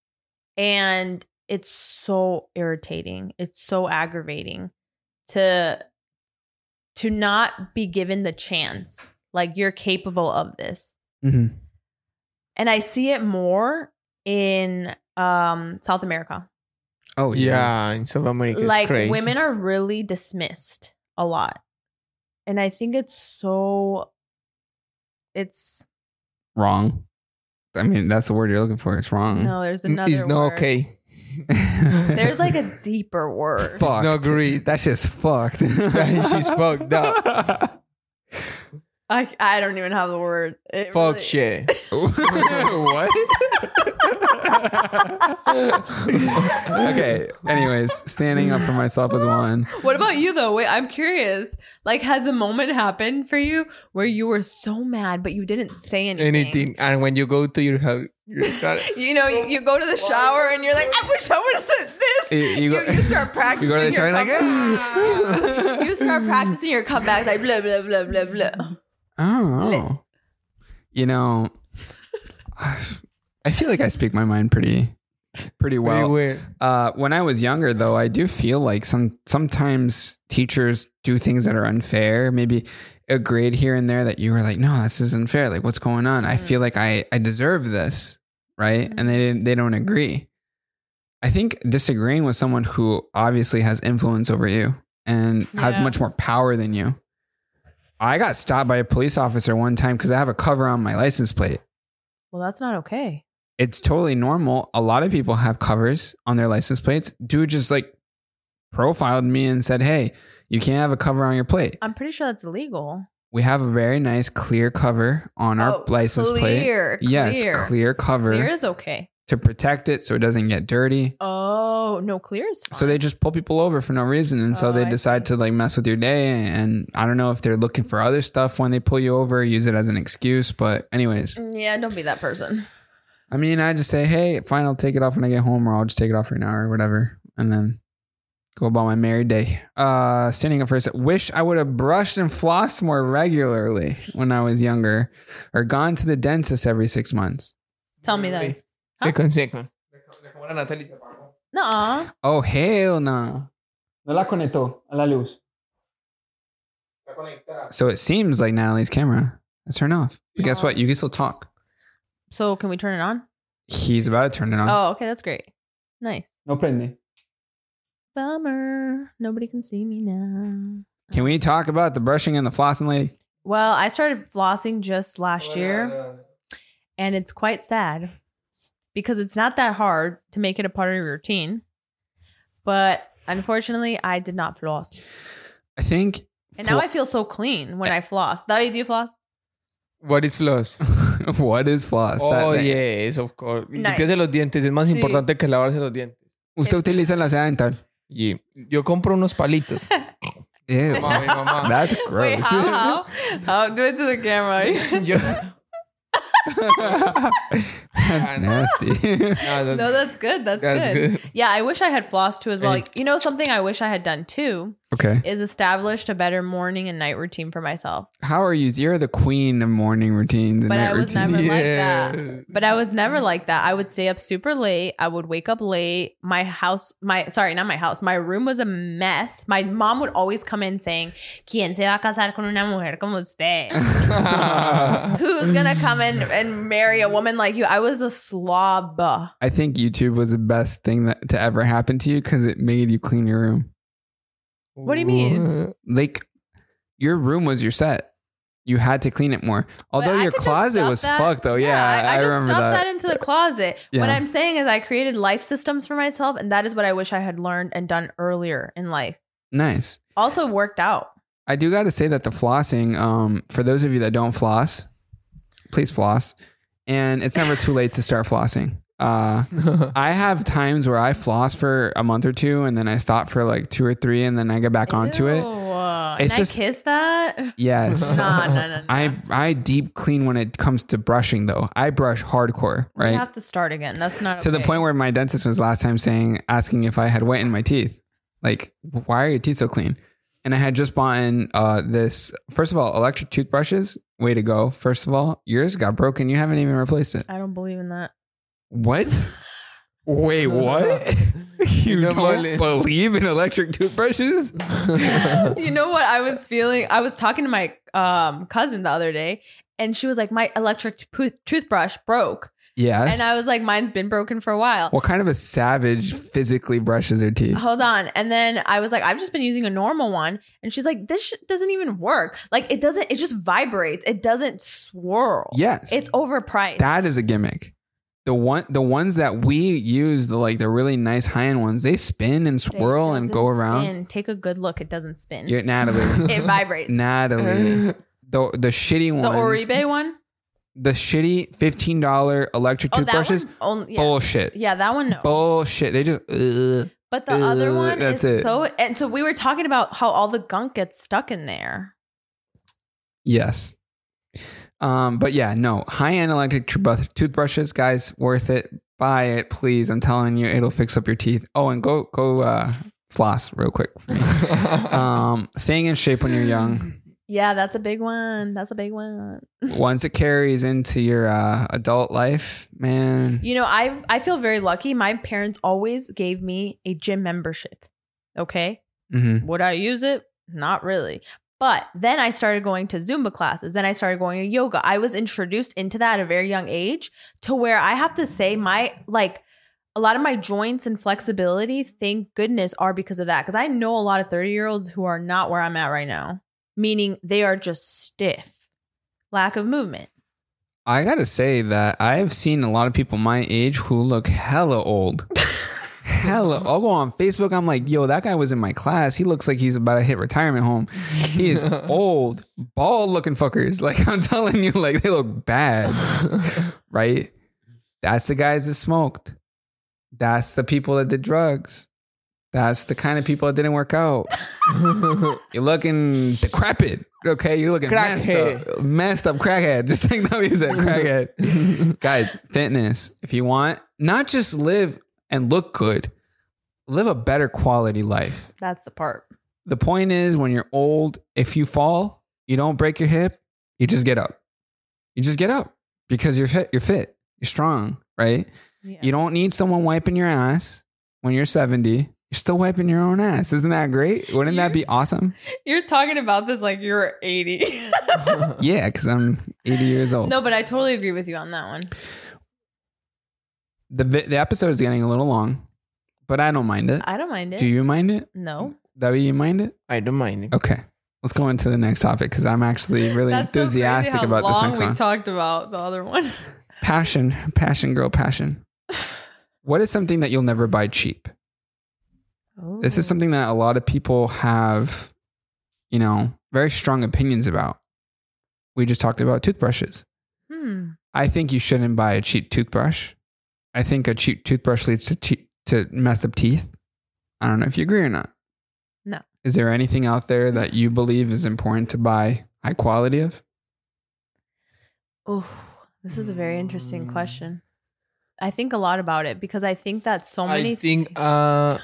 Speaker 2: and it's so irritating. It's so aggravating to to not be given the chance like you're capable of this.
Speaker 1: hmm
Speaker 2: And I see it more in um, South America.
Speaker 1: Oh yeah.
Speaker 3: Yeah, in South America, it's
Speaker 2: Like
Speaker 3: crazy.
Speaker 2: women are really dismissed a lot. And I think it's so it's
Speaker 1: Wrong. I mean, that's the word you're looking for. It's wrong.
Speaker 2: no, there's another
Speaker 3: It's not
Speaker 2: word.
Speaker 3: okay.
Speaker 2: There's like a deeper word.
Speaker 1: Fuck.
Speaker 3: It's not great.
Speaker 1: That's just fucked.
Speaker 3: She's fucked up.
Speaker 2: I I don't even have the word. It
Speaker 3: Fuck
Speaker 2: really-
Speaker 3: shit.
Speaker 1: What? Okay. Anyways, standing up for myself is one.
Speaker 2: What about you though? Wait, I'm curious. Like, has a moment happened for you where you were so mad but you didn't say anything?
Speaker 3: Anything. And when you go to your house, you start.
Speaker 2: You know, you, you go to the shower and you're like, I wish I would have said this.
Speaker 1: You-
Speaker 2: You,
Speaker 1: you go-
Speaker 2: you start practicing.
Speaker 1: You go to the
Speaker 2: your
Speaker 1: shower like,
Speaker 2: comeback.
Speaker 1: ah.
Speaker 2: You start practicing your comebacks like blah blah blah blah blah.
Speaker 1: Oh. You know, I feel like I speak my mind pretty, pretty well.
Speaker 3: Pretty weird.
Speaker 1: Uh, when I was younger, though, I do feel like some sometimes teachers do things that are unfair. Maybe a grade here and there that you were like, no, this isn't fair. Like, what's going on? I feel like I, I deserve this, right? And they didn't, they don't agree. I think disagreeing with someone who obviously has influence over you and has
Speaker 2: Yeah.
Speaker 1: much more power than you. I got stopped by a police officer one time because I have a cover on my license plate.
Speaker 2: Well, that's not okay.
Speaker 1: It's totally normal. A lot of people have covers on their license plates. Dude just like profiled me and said, hey, you can't have a cover on your plate.
Speaker 2: I'm pretty sure that's illegal.
Speaker 1: We have a very nice clear cover on our
Speaker 2: Oh,
Speaker 1: license plate.
Speaker 2: clear,
Speaker 1: Yes,
Speaker 2: clear.
Speaker 1: clear cover
Speaker 2: Clear is okay.
Speaker 1: to protect it so it doesn't get dirty.
Speaker 2: Oh, no, clear is fine.
Speaker 1: So they just pull people over for no reason. And so
Speaker 2: Oh,
Speaker 1: they
Speaker 2: I
Speaker 1: decide
Speaker 2: see.
Speaker 1: to like mess with your day. And I don't know if they're looking for other stuff when they pull you over, use it as an excuse. But anyways,
Speaker 2: Yeah, don't be that person.
Speaker 1: I mean, I just say, hey, fine, I'll take it off when I get home, or I'll just take it off for an hour or whatever. And then go about my merry day. Uh, standing up first, wish I would have brushed and flossed more regularly when I was younger, or gone to the dentist every six months.
Speaker 2: Tell me that. Huh?
Speaker 3: Second, second.
Speaker 2: No.
Speaker 1: Oh, hell no. No la conectó a la luz. So it seems like Natalie's camera has turned off. But guess what? You can still talk.
Speaker 2: So can we turn it on?
Speaker 1: He's about to turn it on.
Speaker 2: Oh, okay. That's great. Nice.
Speaker 1: No prende.
Speaker 2: Bummer. Nobody can see me now.
Speaker 1: Can we talk about the brushing and the flossing lady?
Speaker 2: Well, I started flossing just last year, and it's quite sad because it's not that hard to make it a part of your routine. But unfortunately, I did not floss.
Speaker 1: I think...
Speaker 2: And now I feel so clean when I floss. David, do you floss?
Speaker 3: What is floss?
Speaker 1: What is floss?
Speaker 3: Oh,
Speaker 1: That- that-
Speaker 3: yes, of course.
Speaker 2: Nice.
Speaker 3: Limpiarse los dientes es más
Speaker 2: Sí.
Speaker 3: importante que lavarse los dientes.
Speaker 1: Usted utiliza la seda dental.
Speaker 3: Y yo compro unos palitos.
Speaker 1: Ew.
Speaker 3: Mamá, mi mamá.
Speaker 1: That's gross.
Speaker 2: Wait, how? How? How? Do it to the camera.
Speaker 3: Yo,
Speaker 1: That's nasty.
Speaker 3: no, that's,
Speaker 2: No, that's good. That's,
Speaker 3: That's
Speaker 2: good.
Speaker 3: good.
Speaker 2: Yeah, I wish I had flossed too as well.
Speaker 3: Hey.
Speaker 2: Like, you know, something I wish I had done too
Speaker 1: Okay.
Speaker 2: is established a better morning and night routine for myself.
Speaker 1: How are you? You're the queen of morning routines and
Speaker 2: But
Speaker 1: night
Speaker 2: I was
Speaker 1: routines.
Speaker 2: never like
Speaker 3: Yeah.
Speaker 2: that. But I was never like that. I would stay up super late. I would wake up late. My house, my sorry, not my house. My room was a mess. My mom would always come in saying, "¿Quién se va a casar con una mujer como usted? Who's gonna come in and marry a woman like you?" I was a slob.
Speaker 1: I think YouTube was the best thing that to ever happen to you because it made you clean your room.
Speaker 2: What do you mean?
Speaker 1: Like your room was your set. You had to clean it more. Although
Speaker 2: But I
Speaker 1: your
Speaker 2: could just
Speaker 1: closet
Speaker 2: stuff
Speaker 1: was
Speaker 2: that-
Speaker 1: fucked though. Yeah,
Speaker 2: I, I,
Speaker 1: I,
Speaker 2: just
Speaker 1: remember
Speaker 2: stuffed
Speaker 1: that.
Speaker 2: that into the closet. What
Speaker 1: Yeah.
Speaker 2: I'm saying is I created life systems for myself, and that is what I wish I had learned and done earlier in life.
Speaker 1: Nice.
Speaker 2: Also worked out.
Speaker 1: I do got to say that the flossing, um, for those of you that don't floss, please floss. And it's never too late to start flossing. Uh, I have times where I floss for a month or two and then I stop for like two or three and then I get back onto it.
Speaker 2: Ew. Uh,
Speaker 1: It's
Speaker 2: and
Speaker 1: just-
Speaker 2: I kiss that?
Speaker 1: Yes.
Speaker 2: Nah, no, no, no.
Speaker 1: I I deep clean when it comes to brushing though. I brush hardcore,
Speaker 2: We
Speaker 1: right?
Speaker 2: have to start again. That's not
Speaker 1: To the
Speaker 2: okay.
Speaker 1: point where my dentist was last time saying, asking if I had wet in my teeth. Like, why are your teeth so clean? And I had just bought in uh, this, first of all, electric toothbrushes. Way to go. First of all, yours got broken. You haven't even replaced it.
Speaker 2: I don't believe in that.
Speaker 1: What? Wait, what? You
Speaker 3: No
Speaker 1: don't
Speaker 3: mole.
Speaker 1: believe in electric toothbrushes?
Speaker 2: You know what I was feeling? I was talking to my um, cousin the other day, and she was like, "My electric tooth- toothbrush broke,"
Speaker 1: Yes.
Speaker 2: and I was like, "Mine's been broken for a while."
Speaker 1: What kind of a savage physically brushes their teeth?
Speaker 2: Hold on. And then I was like, I've just been using a normal one. And she's like, this shit doesn't even work. Like, it doesn't, it just vibrates. It doesn't swirl.
Speaker 1: Yes.
Speaker 2: It's overpriced.
Speaker 1: That is a gimmick. The one, the ones that we use, the like the really nice high end ones, they spin and
Speaker 2: It
Speaker 1: swirl and
Speaker 2: doesn't
Speaker 1: go around.
Speaker 2: spin. Take a good look. It doesn't spin.
Speaker 1: You're, Natalie,
Speaker 2: It vibrates.
Speaker 1: Natalie, the the shitty
Speaker 2: The
Speaker 1: ones,
Speaker 2: Oribe one?
Speaker 1: the shitty fifteen dollar electric
Speaker 2: Oh, that
Speaker 1: toothbrushes,
Speaker 2: one? Only, yeah.
Speaker 1: bullshit,
Speaker 2: Yeah, that one, no.
Speaker 1: bullshit. They just ugh.
Speaker 2: But the other
Speaker 1: Uh,
Speaker 2: one
Speaker 1: that's
Speaker 2: is
Speaker 1: it.
Speaker 2: so. And so we were talking about how all the gunk gets stuck in there.
Speaker 1: Yes. Um, but yeah, no high end electric toothbrush- toothbrushes, guys, worth it. Buy it, please. I'm telling you, it'll fix up your teeth. Oh, and go go uh, floss real quick for me. um, staying in shape when you're young.
Speaker 2: Yeah, that's a big one. That's a big one.
Speaker 1: Once it carries into your uh, adult life, man.
Speaker 2: You know, I I feel very lucky. My parents always gave me a gym membership. Okay.
Speaker 1: Mm-hmm.
Speaker 2: Would I use it? Not really. But then I started going to Zumba classes. Then I started going to yoga. I was introduced into that at a very young age to where I have to say my, like, a lot of my joints and flexibility, thank goodness, are because of that. Because I know a lot of thirty year olds who are not where I'm at right now, meaning they are just stiff, lack of movement.
Speaker 1: I gotta say that I've seen a lot of people my age who look hella old. Hella. I'll go on Facebook. I'm like, yo, that guy was in my class. He looks like he's about to hit retirement home. He is old, bald looking fuckers. Like, I'm telling you, like, they look bad. Right? That's the guys that smoked. That's the people that did drugs. That's the kind of people that didn't work out. You're looking decrepit. Okay, you're looking messed
Speaker 3: Crackhead.
Speaker 1: up. Messed up crackhead. Just like that he said, crackhead. Guys, fitness. If you want, not just live and look good, live a better quality life.
Speaker 2: That's the part.
Speaker 1: The point is, when you're old, if you fall, you don't break your hip, you just get up. You just get up because you're fit. You're fit. You're strong, right?
Speaker 2: Yeah.
Speaker 1: You don't need someone wiping your ass when you're seventy. You're You're still wiping your own ass. Isn't that great? Wouldn't that be awesome?
Speaker 2: You're talking about this like you're eighty.
Speaker 1: Yeah, because I'm eighty years old.
Speaker 2: No, but I totally agree with you on that one.
Speaker 1: The vi- the episode is getting a little long, but I don't mind it.
Speaker 2: I don't mind it.
Speaker 1: Do you mind it?
Speaker 2: No.
Speaker 1: David, you mind it?
Speaker 3: I don't mind it.
Speaker 1: Okay. Let's go into the next topic because I'm actually really
Speaker 2: That's
Speaker 1: enthusiastic
Speaker 2: so crazy how
Speaker 1: about this
Speaker 2: long
Speaker 1: next
Speaker 2: we
Speaker 1: one.
Speaker 2: talked about the other one.
Speaker 1: Passion, passion, girl, passion. What is something that you'll never buy cheap?
Speaker 2: Oh.
Speaker 1: This is something that a lot of people have, you know, very strong opinions about. We just talked about toothbrushes.
Speaker 2: Hmm.
Speaker 1: I think you shouldn't buy a cheap toothbrush. I think a cheap toothbrush leads to te- to messed up teeth. I don't know if you agree or not.
Speaker 2: No.
Speaker 1: Is there anything out there that you believe is important to buy high quality of?
Speaker 2: Oh, this is a very interesting question. I think a lot about it because I think that so many.
Speaker 3: I think uh,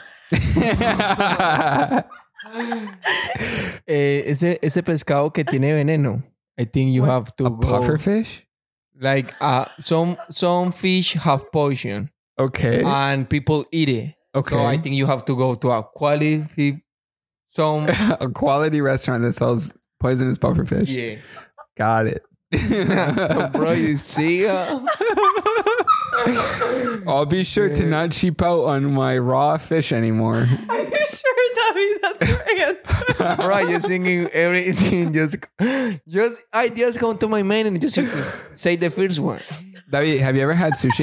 Speaker 3: eh, ese ese pescado que tiene veneno. I think you
Speaker 2: What?
Speaker 3: have to
Speaker 1: A
Speaker 3: go,
Speaker 1: puffer fish?
Speaker 3: like uh some some fish have poison
Speaker 1: Okay.
Speaker 3: and people eat it.
Speaker 1: Okay.
Speaker 3: So I think you have to go to a quality some
Speaker 1: A quality restaurant that sells poisonous puffer fish.
Speaker 3: yes.
Speaker 1: Got it.
Speaker 3: Bro, you see? Uh,
Speaker 1: I'll be sure to not cheap out on my raw fish anymore.
Speaker 2: Are you sure, David? That's your answer.
Speaker 3: bro, you're singing everything. Just, just ideas come to my mind and just say the first one.
Speaker 1: David, have you ever had sushi?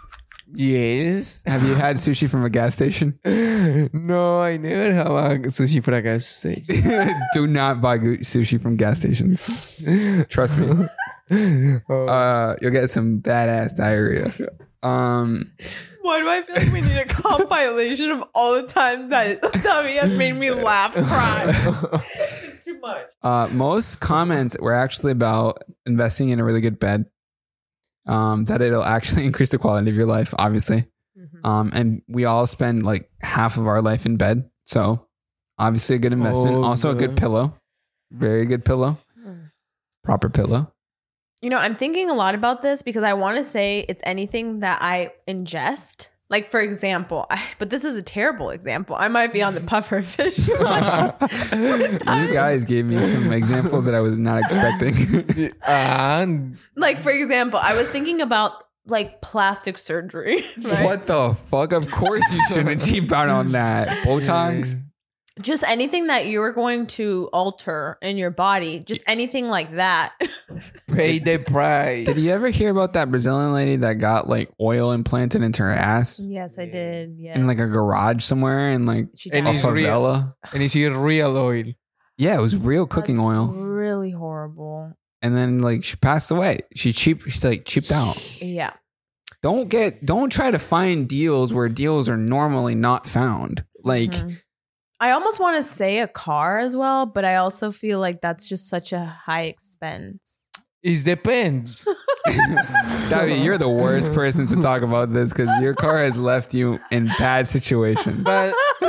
Speaker 3: Yes.
Speaker 1: Have you had sushi from a gas station?
Speaker 3: No, I never have a sushi for a gas station.
Speaker 1: Do not buy gu- sushi from gas stations. Trust me.
Speaker 3: Oh.
Speaker 1: Uh, you'll get some badass diarrhea. Um,
Speaker 2: Why do I feel like we need a compilation of all the times that David has made me laugh, cry? It's too much.
Speaker 1: uh, most comments were actually about investing in a really good bed. Um, that it'll actually increase the quality of your life, obviously.
Speaker 2: Mm-hmm.
Speaker 1: Um, and we all spend like half of our life in bed. So obviously a good investment.
Speaker 3: Oh,
Speaker 1: also a good
Speaker 3: good.
Speaker 1: pillow. Very good pillow. Proper pillow.
Speaker 2: You know, I'm thinking a lot about this because I want to say it's anything that I ingest. Like, for example, I, but this is a terrible example. I might be on the puffer fish line.
Speaker 1: You guys gave me some examples that I was not expecting.
Speaker 3: And
Speaker 2: Like, for example, I was thinking about like plastic surgery. Right?
Speaker 1: What the fuck? Of course you shouldn't cheap out on that. Botox?
Speaker 2: Just anything that you were going to alter in your body, just anything like that.
Speaker 3: pay the price.
Speaker 1: Did you ever hear about that Brazilian lady that got like oil implanted into her ass
Speaker 2: Yes, I did. Yes.
Speaker 1: in like a garage somewhere in like
Speaker 2: She
Speaker 3: And
Speaker 1: a
Speaker 2: died.
Speaker 3: it's real.
Speaker 1: favela?
Speaker 3: And it's here real oil.
Speaker 1: Yeah, it was real cooking
Speaker 2: That's
Speaker 1: oil.
Speaker 2: Really horrible.
Speaker 1: And then like she passed away. She cheap she like cheaped out.
Speaker 2: Yeah.
Speaker 1: Don't get don't try to find deals where deals are normally not found. Like
Speaker 2: Mhm. I almost want to say a car as well, but I also feel like that's just such a high expense.
Speaker 3: It depends.
Speaker 1: David, you're the worst person to talk about this because your car has left you in bad situations.
Speaker 3: But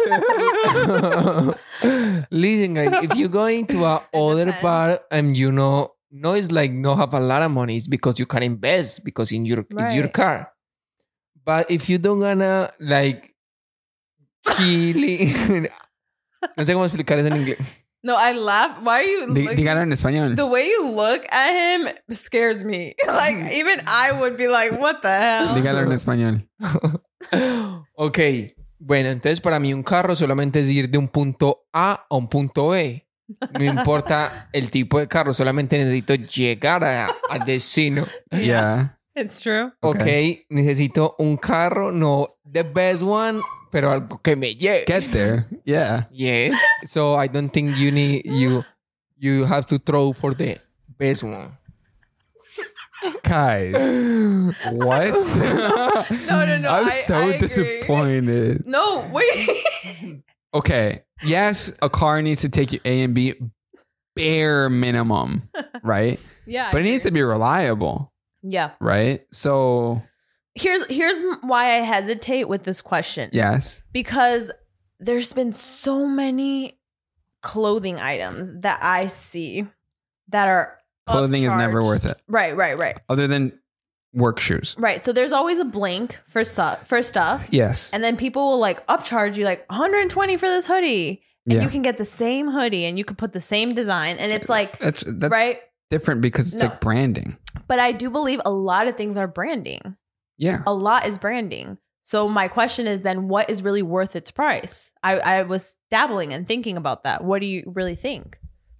Speaker 3: listen, guys, if you go into a other
Speaker 2: depends.
Speaker 3: part and you know, no, it's like no have a lot of money, it's because you can invest because in your it's your
Speaker 2: Right.
Speaker 3: car. But if you don't gonna like killing, no sé cómo explicar eso en inglés.
Speaker 2: No, I laugh. Why are you
Speaker 1: Dí-
Speaker 2: looking-
Speaker 1: Dígalo en español.
Speaker 2: The way you look at him scares me. Like, even I would be like, what the hell?
Speaker 1: Dígalo en español.
Speaker 3: Ok, bueno, entonces para mí un carro solamente es ir de un punto A a un punto B. No importa el tipo de carro, solamente necesito llegar a- al destino.
Speaker 1: Yeah.
Speaker 2: It's true.
Speaker 3: Ok,
Speaker 1: Okay.
Speaker 3: necesito un carro, no the best one, pero algo que me llegue.
Speaker 1: Get there. Yeah.
Speaker 3: Yes, so I don't think you need you you have to throw for the best one.
Speaker 1: Guys. What?
Speaker 2: No, no, no.
Speaker 1: I'm
Speaker 2: I-
Speaker 1: so
Speaker 2: I agree.
Speaker 1: disappointed.
Speaker 2: No, wait.
Speaker 1: Okay. Yes, a car needs to take you A and B bare minimum, right?
Speaker 2: Yeah.
Speaker 1: But it needs to be reliable,
Speaker 2: Yeah.
Speaker 1: right? So,
Speaker 2: Here's here's why I hesitate with this question.
Speaker 1: yes.
Speaker 2: Because there's been so many clothing items that I see that are
Speaker 1: Clothing is never
Speaker 2: upcharged.
Speaker 1: worth it.
Speaker 2: Right, right, right.
Speaker 1: Other than work shoes.
Speaker 2: Right. So there's always a blank for su- for stuff.
Speaker 1: Yes.
Speaker 2: And then people will like upcharge you like one hundred twenty for this hoodie. And
Speaker 1: Yeah.
Speaker 2: you can get the same hoodie and you can put the same design. And it's like,
Speaker 1: That's that's
Speaker 2: right.
Speaker 1: different because it's
Speaker 2: No.
Speaker 1: like branding.
Speaker 2: But I do believe a lot of things are branding.
Speaker 1: Yeah.
Speaker 2: A lot is branding. So my question is then what is really worth its price? I, I was dabbling and thinking about that. What do you really think?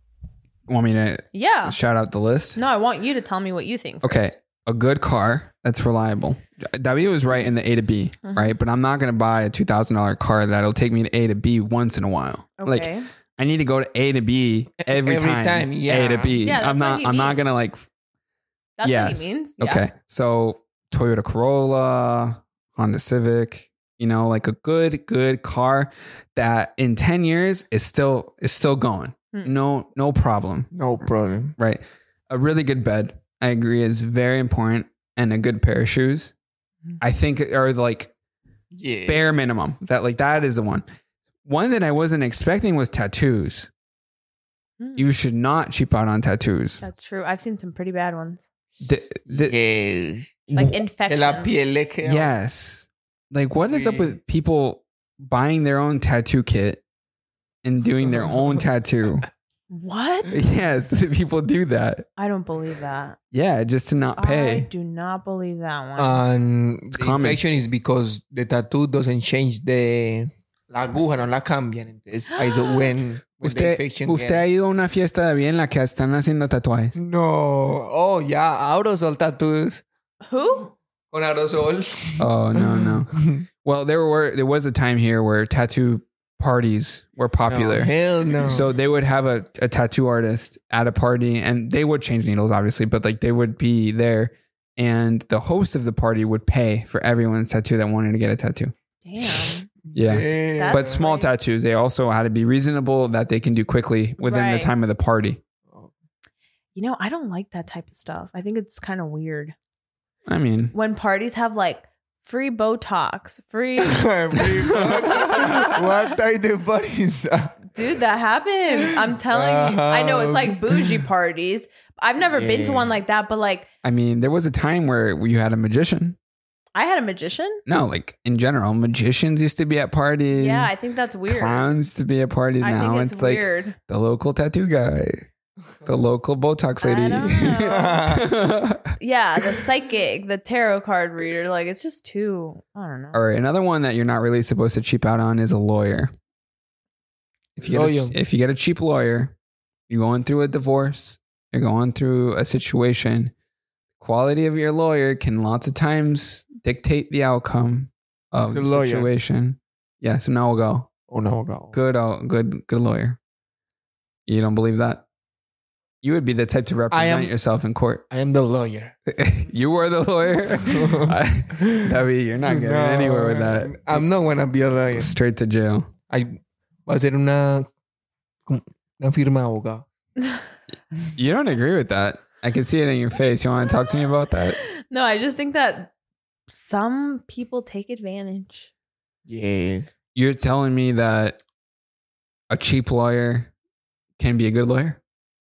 Speaker 1: Want me to
Speaker 2: Yeah.
Speaker 1: shout out the list?
Speaker 2: No, I want you to tell me what you think.
Speaker 1: Okay. A good car that's reliable. David was right in the A to B,
Speaker 2: Mhm.
Speaker 1: right? But I'm not going to buy a two thousand dollars car that'll take me to A to B once in a while.
Speaker 2: Okay.
Speaker 1: Like I need to go to A to B every,
Speaker 3: Every
Speaker 1: time.
Speaker 3: time, yeah.
Speaker 1: A to B.
Speaker 2: Yeah, that's
Speaker 1: I'm
Speaker 2: what
Speaker 1: not
Speaker 2: he
Speaker 1: I'm not
Speaker 2: means.
Speaker 1: going to like
Speaker 2: That's
Speaker 1: yes.
Speaker 2: what he means. Yeah.
Speaker 1: Okay. So Toyota Corolla, Honda Civic, you know, like a good, good car that in ten years is still is still going.
Speaker 2: Hmm.
Speaker 1: No, no problem.
Speaker 3: No problem.
Speaker 1: Right. A really good bed, I agree, is very important. And a good pair of shoes,
Speaker 2: Mhm.
Speaker 1: I think are like
Speaker 3: Yeah.
Speaker 1: bare minimum. That like that is the one. One that I wasn't expecting was tattoos.
Speaker 2: Hmm.
Speaker 1: You should not cheap out on tattoos.
Speaker 2: That's true. I've seen some pretty bad ones.
Speaker 1: The- the-
Speaker 3: Yeah.
Speaker 2: Like
Speaker 3: Que
Speaker 2: infections.
Speaker 3: la piel le queda-
Speaker 1: Yes. Like, what is up
Speaker 3: Sí.
Speaker 1: with people buying their own tattoo kit and doing their own tattoo?
Speaker 2: What?
Speaker 1: Yes, people do that.
Speaker 2: I don't believe that.
Speaker 1: Yeah, just to not
Speaker 2: I
Speaker 1: pay.
Speaker 2: do not believe that one.
Speaker 3: And the
Speaker 1: common.
Speaker 3: infection is because the tattoo doesn't change the la aguja, no la cambian. Entonces, ahí es when, when the
Speaker 1: Usted,
Speaker 3: infection
Speaker 1: usted
Speaker 3: gets-
Speaker 1: ha ido a una fiesta de bien en la que están haciendo tatuajes.
Speaker 3: No. Oh, yeah. Aerosol tattoos.
Speaker 2: Who?
Speaker 3: Con aerosol.
Speaker 1: Oh, no, no. Well, there were there was a time here where tattoo parties were popular.
Speaker 3: No, hell no.
Speaker 1: So they would have a, a tattoo artist at a party and they would change needles, obviously, but like they would be there and the host of the party would pay for everyone's tattoo that wanted to get a tattoo.
Speaker 2: Damn.
Speaker 1: Yeah.
Speaker 3: Yeah.
Speaker 1: But small
Speaker 2: crazy.
Speaker 1: tattoos, they also had to be reasonable that they can do quickly within
Speaker 2: Right.
Speaker 1: the time of the party.
Speaker 2: You know, I don't like that type of stuff. I think it's kind of weird.
Speaker 1: I mean,
Speaker 2: When parties have like free Botox, free
Speaker 3: What type of party is that?
Speaker 2: dude, that happens. I'm telling you. I know it's like bougie parties. I've never been to
Speaker 3: Yeah.
Speaker 2: one like that, but like
Speaker 1: I mean, there was a time where you had a magician.
Speaker 2: I had a magician.
Speaker 1: No, like in general, magicians used to be at parties.
Speaker 2: Yeah, I think that's weird.
Speaker 1: Clowns to be at parties.
Speaker 2: I
Speaker 1: Now
Speaker 2: think it's,
Speaker 1: it's,
Speaker 2: weird.
Speaker 1: like the local tattoo guy, the local Botox
Speaker 2: I
Speaker 1: lady.
Speaker 2: don't Yeah, the psychic, the tarot card reader. Like it's just too. I don't know.
Speaker 1: All right, another one that you're not really supposed to cheap out on is a lawyer. If you get
Speaker 3: Lawyer.
Speaker 1: a, if you get a cheap lawyer, you're going through a divorce, you're going through a situation. Quality of your lawyer can lots of times dictate the outcome of
Speaker 3: It's a
Speaker 1: the
Speaker 3: lawyer.
Speaker 1: situation. Yes, no go.
Speaker 3: Oh, no, no.
Speaker 1: Good, uh, good, good lawyer. You don't believe that? You would be the type to represent
Speaker 3: am-
Speaker 1: yourself in court.
Speaker 3: I am the lawyer.
Speaker 1: You were the lawyer. I, David, you're not getting
Speaker 3: No,
Speaker 1: anywhere with that.
Speaker 3: I'm not gonna be a lawyer.
Speaker 1: Straight to jail.
Speaker 3: I, va a ser una, una firma de abogado.
Speaker 1: You don't agree with that. I can see it in your face. You want to talk to me about that?
Speaker 2: No, I just think that some people take advantage.
Speaker 3: Yes.
Speaker 1: You're telling me that a cheap lawyer can be a good lawyer?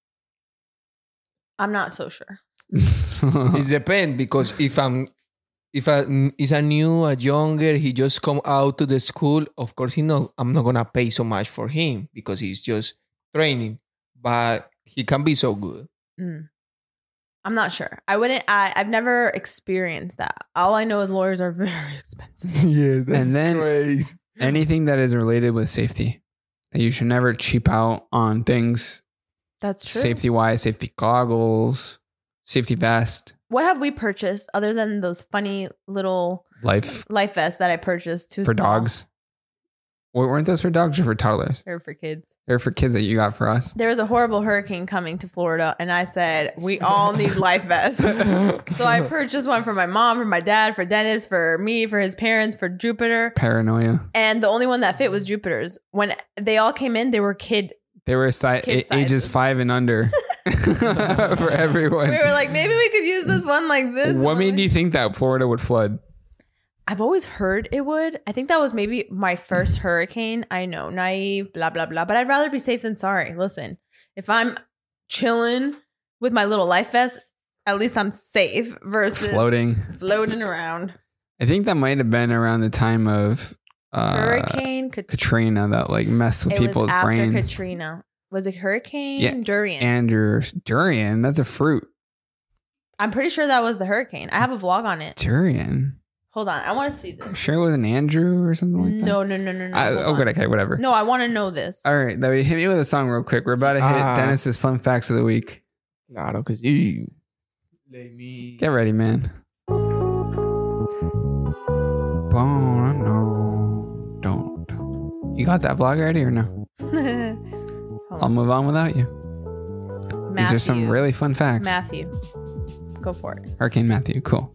Speaker 2: I'm not so sure.
Speaker 3: It depends because if I'm if I is a new, a younger, he just come out to the school, of course he know I'm not gonna pay so much for him because he's just training. But he can be so good.
Speaker 2: Mm. I'm not sure. I wouldn't. I, I've never experienced that. All I know is lawyers are very expensive.
Speaker 3: Yeah, that's
Speaker 1: And then-
Speaker 3: crazy.
Speaker 1: Anything that is related with safety. You should never cheap out on things
Speaker 2: That's true.
Speaker 1: safety wise, safety goggles, safety vest,
Speaker 2: What have we purchased other than those funny little
Speaker 1: life
Speaker 2: life vests that I purchased too
Speaker 1: for
Speaker 2: small?
Speaker 1: dogs. Well, weren't those for dogs or for toddlers?
Speaker 2: Or for kids.
Speaker 1: They're for kids that you got for us.
Speaker 2: There was a horrible hurricane coming to Florida, and I said, we all need life vests. So I purchased one for my mom, for my dad, for Dennis, for me, for his parents, for Jupiter.
Speaker 1: Paranoia.
Speaker 2: And the only one that fit was Jupiter's. When they all came in, they were kid.
Speaker 1: They were si-
Speaker 2: Kid
Speaker 1: a- ages
Speaker 2: sizes.
Speaker 1: five and under for everyone.
Speaker 2: We were like, maybe we could use this one like this.
Speaker 1: What
Speaker 2: And
Speaker 1: made
Speaker 2: I'm
Speaker 1: you
Speaker 2: like-
Speaker 1: think that Florida would flood?
Speaker 2: I've always heard it would. I think that was maybe my first hurricane. I know, naive, blah, blah, blah. But I'd rather be safe than sorry. Listen, if I'm chilling with my little life vest, at least I'm safe versus
Speaker 1: Floating.
Speaker 2: floating around.
Speaker 1: I think that might have been around the time of uh,
Speaker 2: Hurricane Kat-
Speaker 1: Katrina that like messed with
Speaker 2: it
Speaker 1: people's
Speaker 2: was after
Speaker 1: brains.
Speaker 2: Katrina. Was it Hurricane
Speaker 1: Yeah,
Speaker 2: Durian?
Speaker 1: Andrew durian. That's a fruit.
Speaker 2: I'm pretty sure that was the hurricane. I have a vlog on it.
Speaker 1: Durian.
Speaker 2: Hold on. I want to see this.
Speaker 1: Sure, it was an Andrew or something like that.
Speaker 2: No, no, no, no, no.
Speaker 1: I,
Speaker 2: Hold
Speaker 1: oh, good.
Speaker 2: on.
Speaker 1: Okay, whatever.
Speaker 2: No, I want to know this.
Speaker 1: All right, now hit me with a song real quick. We're about to hit
Speaker 3: Ah.
Speaker 1: Dennis's fun facts of the week.
Speaker 3: Claro que sí. Let me.
Speaker 1: Get ready, man. Oh, no, don't. You got that vlog ready or no?
Speaker 2: Hold
Speaker 1: I'll
Speaker 2: on.
Speaker 1: move on without you.
Speaker 2: Matthew.
Speaker 1: These are some really fun facts.
Speaker 2: Matthew. Go for it.
Speaker 1: Hurricane Matthew, cool.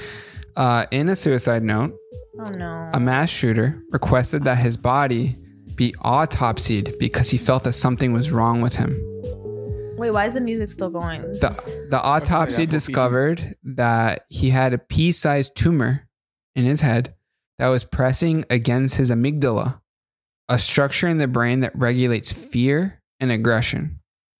Speaker 1: Uh, in a suicide note,
Speaker 2: Oh, no.
Speaker 1: a mass shooter requested that his body be autopsied because he felt that something was wrong with him.
Speaker 2: Wait, why is the music still going? This is-
Speaker 1: The, the autopsy
Speaker 3: Okay,
Speaker 1: discovered that he had a pea-sized tumor in his head that was pressing against his amygdala, a structure in the brain that regulates fear and aggression.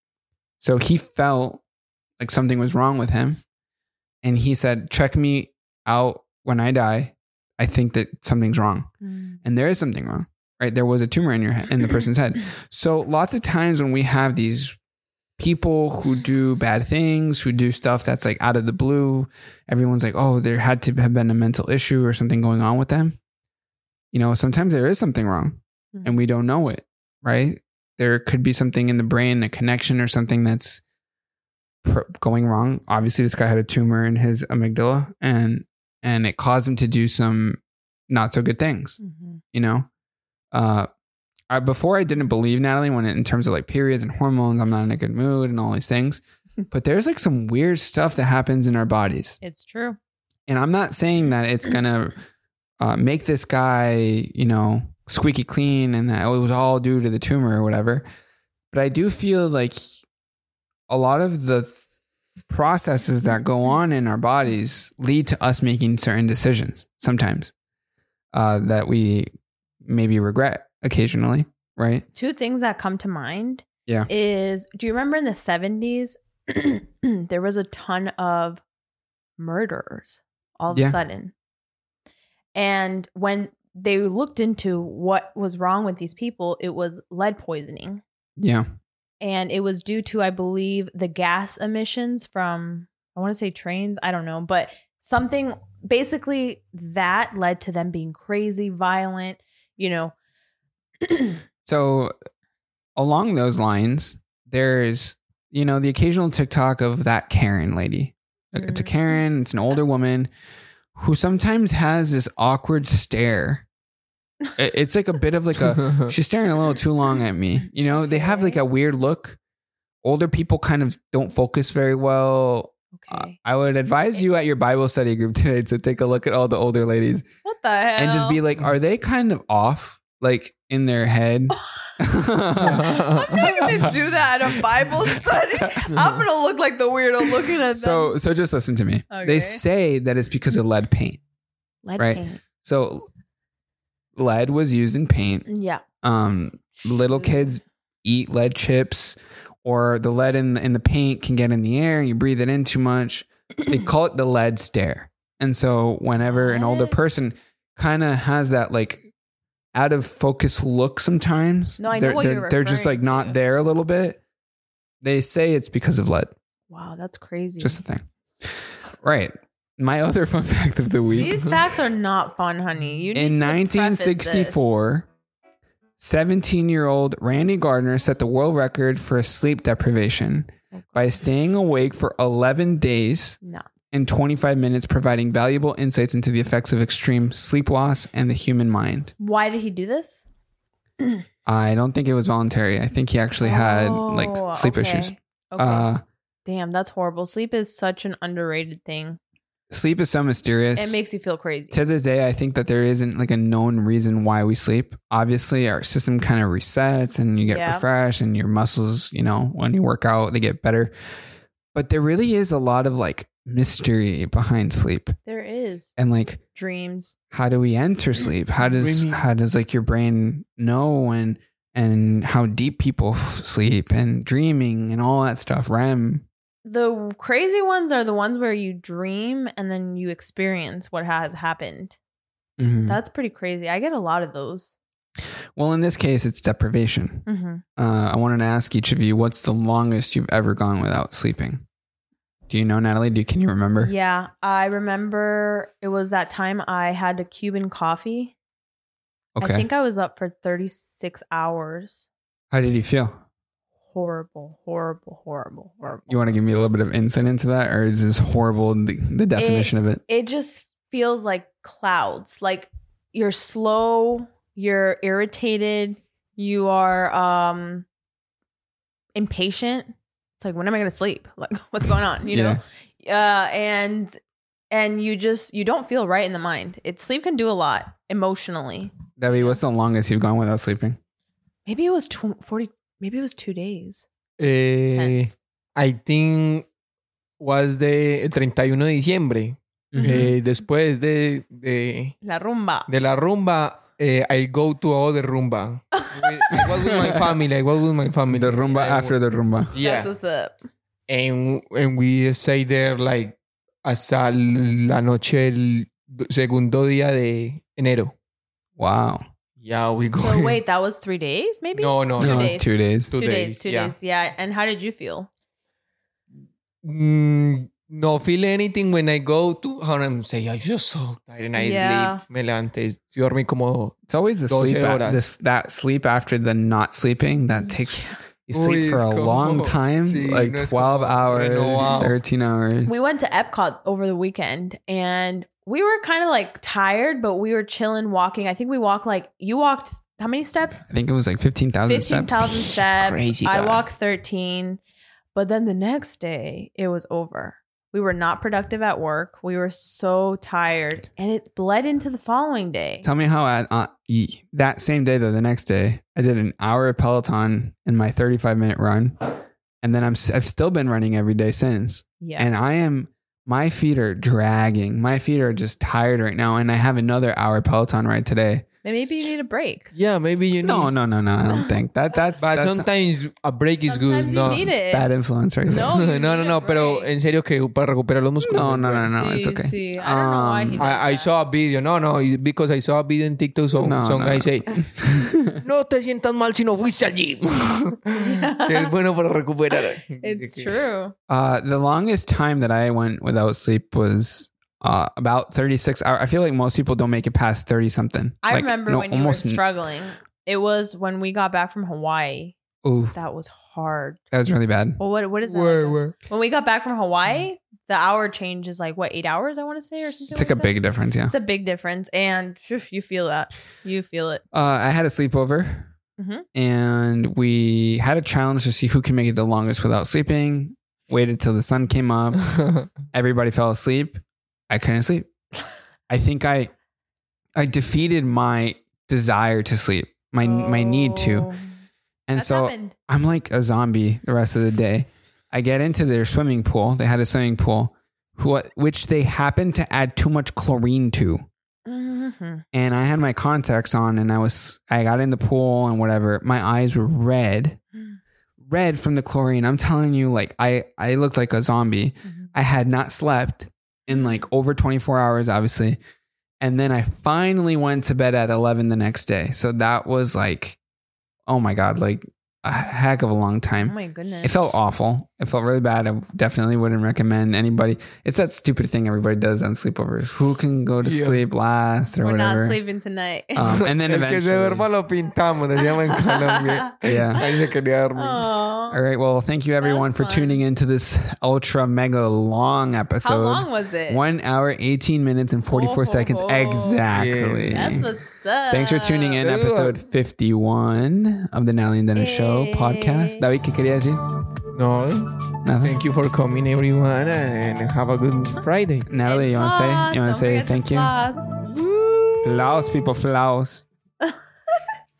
Speaker 1: So he felt like something was wrong with him. And he said, check me out when I die. I think that something's wrong.
Speaker 2: Mm.
Speaker 1: And there is something wrong, right? There was a tumor in your head, in the person's head. So lots of times when we have these people who do bad things, who do stuff that's like out of the blue, everyone's like, oh, there had to have been a mental issue or something going on with them. You know, sometimes there is something wrong and we don't know it, right? There could be something in the brain, a connection or something that's pr- going wrong. Obviously, this guy had a tumor in his amygdala and and it caused him to do some not so good things,
Speaker 2: Mhm.
Speaker 1: you know? Uh, I, before I didn't believe Natalie when it, in terms of like periods and hormones, I'm not in a good mood and all these things. But there's like some weird stuff that happens in our bodies.
Speaker 2: It's true.
Speaker 1: And I'm not saying that it's going to uh, make this guy, you know, squeaky clean and that it was all due to the tumor or whatever. But I do feel like a lot of the th- processes that go on in our bodies lead to us making certain decisions sometimes uh, that we maybe regret occasionally, right?
Speaker 2: Two things that come to mind
Speaker 1: Yeah.
Speaker 2: is, do you remember in the seventies, there was a ton of murderers all of
Speaker 1: Yeah.
Speaker 2: a sudden. And when they looked into what was wrong with these people, it was lead poisoning.
Speaker 1: Yeah.
Speaker 2: And it was due to, I believe, the gas emissions from, I want to say trains, I don't know, but something, basically that led to them being crazy, violent, you know.
Speaker 1: So along those lines, there's, you know, the occasional TikTok of that Karen lady. It's a
Speaker 2: Mhm.
Speaker 1: Karen, it's an older woman who sometimes has this awkward stare. It- It's like a bit of like a, she's staring a little too long at me. You know, they have like a weird look. Older people kind of don't focus very well. Uh,
Speaker 2: Okay.
Speaker 1: I would advise you at your Bible study group today to take a look at all the older ladies
Speaker 2: What the hell?
Speaker 1: and just be like, are they kind of off, like in their head?
Speaker 2: I'm not gonna do that at a Bible study. I'm gonna look like the weirdo looking at them.
Speaker 1: So, so just listen to me.
Speaker 2: Okay.
Speaker 1: They say that it's because of lead paint.
Speaker 2: Lead
Speaker 1: right.
Speaker 2: paint.
Speaker 1: So, lead was used in paint.
Speaker 2: Yeah.
Speaker 1: Um, little kids eat lead chips, or the lead in the, in the paint can get in the air and you breathe it in too much. They call it the lead stare. And so, whenever an older
Speaker 2: What?
Speaker 1: person kind of has that like out of focus look, sometimes
Speaker 2: No, I know
Speaker 1: they're
Speaker 2: what
Speaker 1: they're,
Speaker 2: you're
Speaker 1: they're just like
Speaker 2: referring
Speaker 1: not
Speaker 2: to.
Speaker 1: there a little bit. They say it's because of lead.
Speaker 2: Wow, that's crazy.
Speaker 1: Just a thing. Right. My other fun fact of the week.
Speaker 2: These facts are not fun, honey. You need
Speaker 1: In
Speaker 2: to
Speaker 1: nineteen
Speaker 2: preface this.
Speaker 1: sixty-four, seventeen-year-old Randy Gardner set the world record for sleep deprivation by staying awake for eleven days
Speaker 2: No.
Speaker 1: and twenty-five minutes, providing valuable insights into the effects of extreme sleep loss and the human mind.
Speaker 2: Why did he do this?
Speaker 1: I don't think it was voluntary. I think he actually had
Speaker 2: Oh,
Speaker 1: like sleep
Speaker 2: okay.
Speaker 1: issues.
Speaker 2: Okay.
Speaker 1: Uh,
Speaker 2: Damn, that's horrible. Sleep is such an underrated thing.
Speaker 1: sleep is so mysterious.
Speaker 2: It makes you feel crazy.
Speaker 1: To this day, I think that there isn't like a known reason why we sleep. Obviously, our system kind of resets and you get
Speaker 2: Yeah.
Speaker 1: refreshed and your muscles, you know, when you work out, they get better. But there really is a lot of like mystery behind sleep.
Speaker 2: There is
Speaker 1: And like,
Speaker 2: dreams.
Speaker 1: how do we enter sleep? How does
Speaker 3: Dreaming.
Speaker 1: how does like your brain know and and how deep people f- sleep and dreaming and all that stuff, R E M.
Speaker 2: the crazy ones are the ones where you dream and then you experience what has happened.
Speaker 1: Mhm.
Speaker 2: That's pretty crazy. I get a lot of those.
Speaker 1: Well, in this case, it's deprivation.
Speaker 2: Mm-hmm.
Speaker 1: Uh, I wanted to ask each of you, what's the longest you've ever gone without sleeping? Do you know, Natalie? Do can you remember?
Speaker 2: Yeah, I remember it was that time I had a Cuban coffee.
Speaker 1: Okay.
Speaker 2: I think I was up for thirty-six hours.
Speaker 1: How did you feel?
Speaker 2: Horrible, horrible, horrible, horrible.
Speaker 1: You want to give me a little bit of insight into that, or is this horrible, the, the definition of it?
Speaker 2: It just feels like clouds. Like you're slow, you're irritated, you are um impatient. It's like, when am I going to sleep? Like, what's going on? You
Speaker 1: Yeah.
Speaker 2: know? Uh, and and you just, you don't feel right in the mind. It sleep can do a lot emotionally.
Speaker 1: Debbie, what's the longest you've gone without sleeping?
Speaker 2: Maybe it was tw- forty, maybe it was two days.
Speaker 3: Eh,
Speaker 2: Tense.
Speaker 3: I think was the el treinta y uno de diciembre. Eh, después de, de,
Speaker 2: La rumba.
Speaker 3: de la rumba, eh, I go to all the rumba. I was with my family. I was with my family.
Speaker 1: The rumba
Speaker 3: I-
Speaker 1: after the rumba.
Speaker 3: Yeah.
Speaker 2: That's what's up.
Speaker 3: And, and we stay there like hasta la noche el segundo día de enero.
Speaker 1: Wow.
Speaker 3: Yeah, we go.
Speaker 2: So wait, that was three days maybe?
Speaker 3: No, no,
Speaker 2: Two
Speaker 1: No,
Speaker 2: days.
Speaker 1: it's two days.
Speaker 3: Two
Speaker 2: Two days,
Speaker 3: days,
Speaker 2: two
Speaker 3: yeah.
Speaker 2: days. Yeah. And how did you feel?
Speaker 3: Mm, no feel anything when I go to how I'm saying I'm just so tired and I
Speaker 2: Yeah.
Speaker 3: sleep. Me levanté. Yo dormí como
Speaker 1: It's always the
Speaker 3: doce
Speaker 1: sleep, a-
Speaker 3: horas.
Speaker 1: this, that sleep after the not sleeping that takes, you sleep
Speaker 3: Uy,
Speaker 1: for
Speaker 3: es
Speaker 1: a
Speaker 3: como-
Speaker 1: long time,
Speaker 3: sí,
Speaker 1: like
Speaker 3: no es
Speaker 1: twelve
Speaker 3: como
Speaker 1: hours,
Speaker 3: renovado.
Speaker 1: thirteen hours.
Speaker 2: We went to Epcot over the weekend and we were kind of like tired, but we were chilling, walking. I think we walked like, you walked how many steps?
Speaker 1: I think it was like fifteen thousand steps.
Speaker 2: fifteen thousand steps.
Speaker 3: Crazy
Speaker 2: I
Speaker 3: guy.
Speaker 2: walked thirteen. But then the next day, it was over. We were not productive at work. We were so tired. And it bled into the following day.
Speaker 1: Tell me how I, uh, ye- that same day, though, the next day, I did an hour of Peloton in my thirty-five minute run. And then I'm, s- I've still been running every day since.
Speaker 2: Yeah.
Speaker 1: And I am, my feet are dragging. My feet are just tired right now. And I have another hour Peloton ride today.
Speaker 2: Maybe you need a break.
Speaker 3: yeah, maybe you need.
Speaker 1: No, no, no, no. I don't think that that's,
Speaker 3: But
Speaker 1: that's
Speaker 3: sometimes a break is good.
Speaker 2: Sometimes
Speaker 3: No,
Speaker 2: you need it.
Speaker 1: bad influence right there.
Speaker 2: No, you
Speaker 3: no, no,
Speaker 2: need
Speaker 3: no.
Speaker 2: a
Speaker 3: Pero
Speaker 2: break.
Speaker 3: en serio que para recuperar los músculos.
Speaker 1: No, no, no, no.
Speaker 2: Sí,
Speaker 1: It's okay.
Speaker 2: sí. I don't know why he
Speaker 1: Um,
Speaker 2: does
Speaker 3: I, I
Speaker 2: that.
Speaker 3: saw a video. No, no, because I saw a video in TikTok. Some,
Speaker 1: No,
Speaker 3: some
Speaker 1: no,
Speaker 3: guy
Speaker 1: no.
Speaker 3: say, no te sientas mal si no fuiste al gym. Que es bueno para recuperar.
Speaker 2: It's true.
Speaker 1: Uh, the longest time that I went without sleep was uh, about thirty-six hours. I feel like most people don't make it past thirty something.
Speaker 2: I
Speaker 1: Like,
Speaker 2: remember
Speaker 1: no,
Speaker 2: when you
Speaker 1: almost
Speaker 2: were
Speaker 1: n-
Speaker 2: struggling. It was when we got back from Hawaii.
Speaker 1: Ooh,
Speaker 2: That was hard.
Speaker 1: that was really bad.
Speaker 2: Well, what what is that?
Speaker 3: Where,
Speaker 2: like?
Speaker 3: where?
Speaker 2: When we got back from Hawaii, the hour change is like what, eight hours? I want to say, or something.
Speaker 1: It's like a
Speaker 2: that?
Speaker 1: big difference, yeah.
Speaker 2: It's a big difference, and phew, you feel that. You feel it.
Speaker 1: Uh, I had a sleepover,
Speaker 2: Mhm.
Speaker 1: and we had a challenge to see who can make it the longest without sleeping. Waited till the sun came up. Everybody fell asleep. I couldn't sleep. I think I, I defeated my desire to sleep, my my need to,
Speaker 2: Oh.
Speaker 1: and
Speaker 2: That's
Speaker 1: so
Speaker 2: happened.
Speaker 1: I'm like a zombie the rest of the day. I get into their swimming pool. They had a swimming pool, who, which they happened to add too much chlorine to.
Speaker 2: Mhm.
Speaker 1: And I had my contacts on, and I was I got in the pool and whatever. My eyes were red, red from the chlorine. I'm telling you, like I I looked like a zombie.
Speaker 2: Mhm.
Speaker 1: I had not slept in like over twenty-four hours, obviously. And then I finally went to bed at eleven the next day. So that was like, oh my God, like a heck of a long
Speaker 2: Oh
Speaker 1: time.
Speaker 2: my goodness.
Speaker 1: It felt awful. It felt really bad. I definitely wouldn't recommend anybody. It's that stupid thing everybody does on sleepovers. Who can go to
Speaker 3: Yeah.
Speaker 1: sleep last or
Speaker 2: We're
Speaker 1: whatever.
Speaker 2: not sleeping tonight.
Speaker 1: Um, and then
Speaker 3: El que se duerma
Speaker 1: eventually.
Speaker 3: lo pintamos, decíamos en Colombia.
Speaker 1: Yeah.
Speaker 3: Ahí se quería dormir.
Speaker 2: Aw.
Speaker 1: All right. Well, thank you everyone
Speaker 2: That's
Speaker 1: for
Speaker 2: fun.
Speaker 1: tuning into this ultra mega long
Speaker 2: How
Speaker 1: episode.
Speaker 2: long was it?
Speaker 1: One hour, eighteen minutes, and forty-four
Speaker 2: Oh,
Speaker 1: seconds.
Speaker 2: oh, oh.
Speaker 1: Exactly.
Speaker 2: That's what's up.
Speaker 1: Thanks for tuning in. Episode fifty-one of the Natalie and Dennis Show
Speaker 2: Yay.
Speaker 1: podcast. David, ¿qué quería decir?
Speaker 3: No,
Speaker 1: Nothing.
Speaker 3: thank you for coming, everyone, and have a good Friday.
Speaker 1: Natalie, you want to say? You want to say thank you?
Speaker 2: Floss.
Speaker 1: Flouse, people, flouse.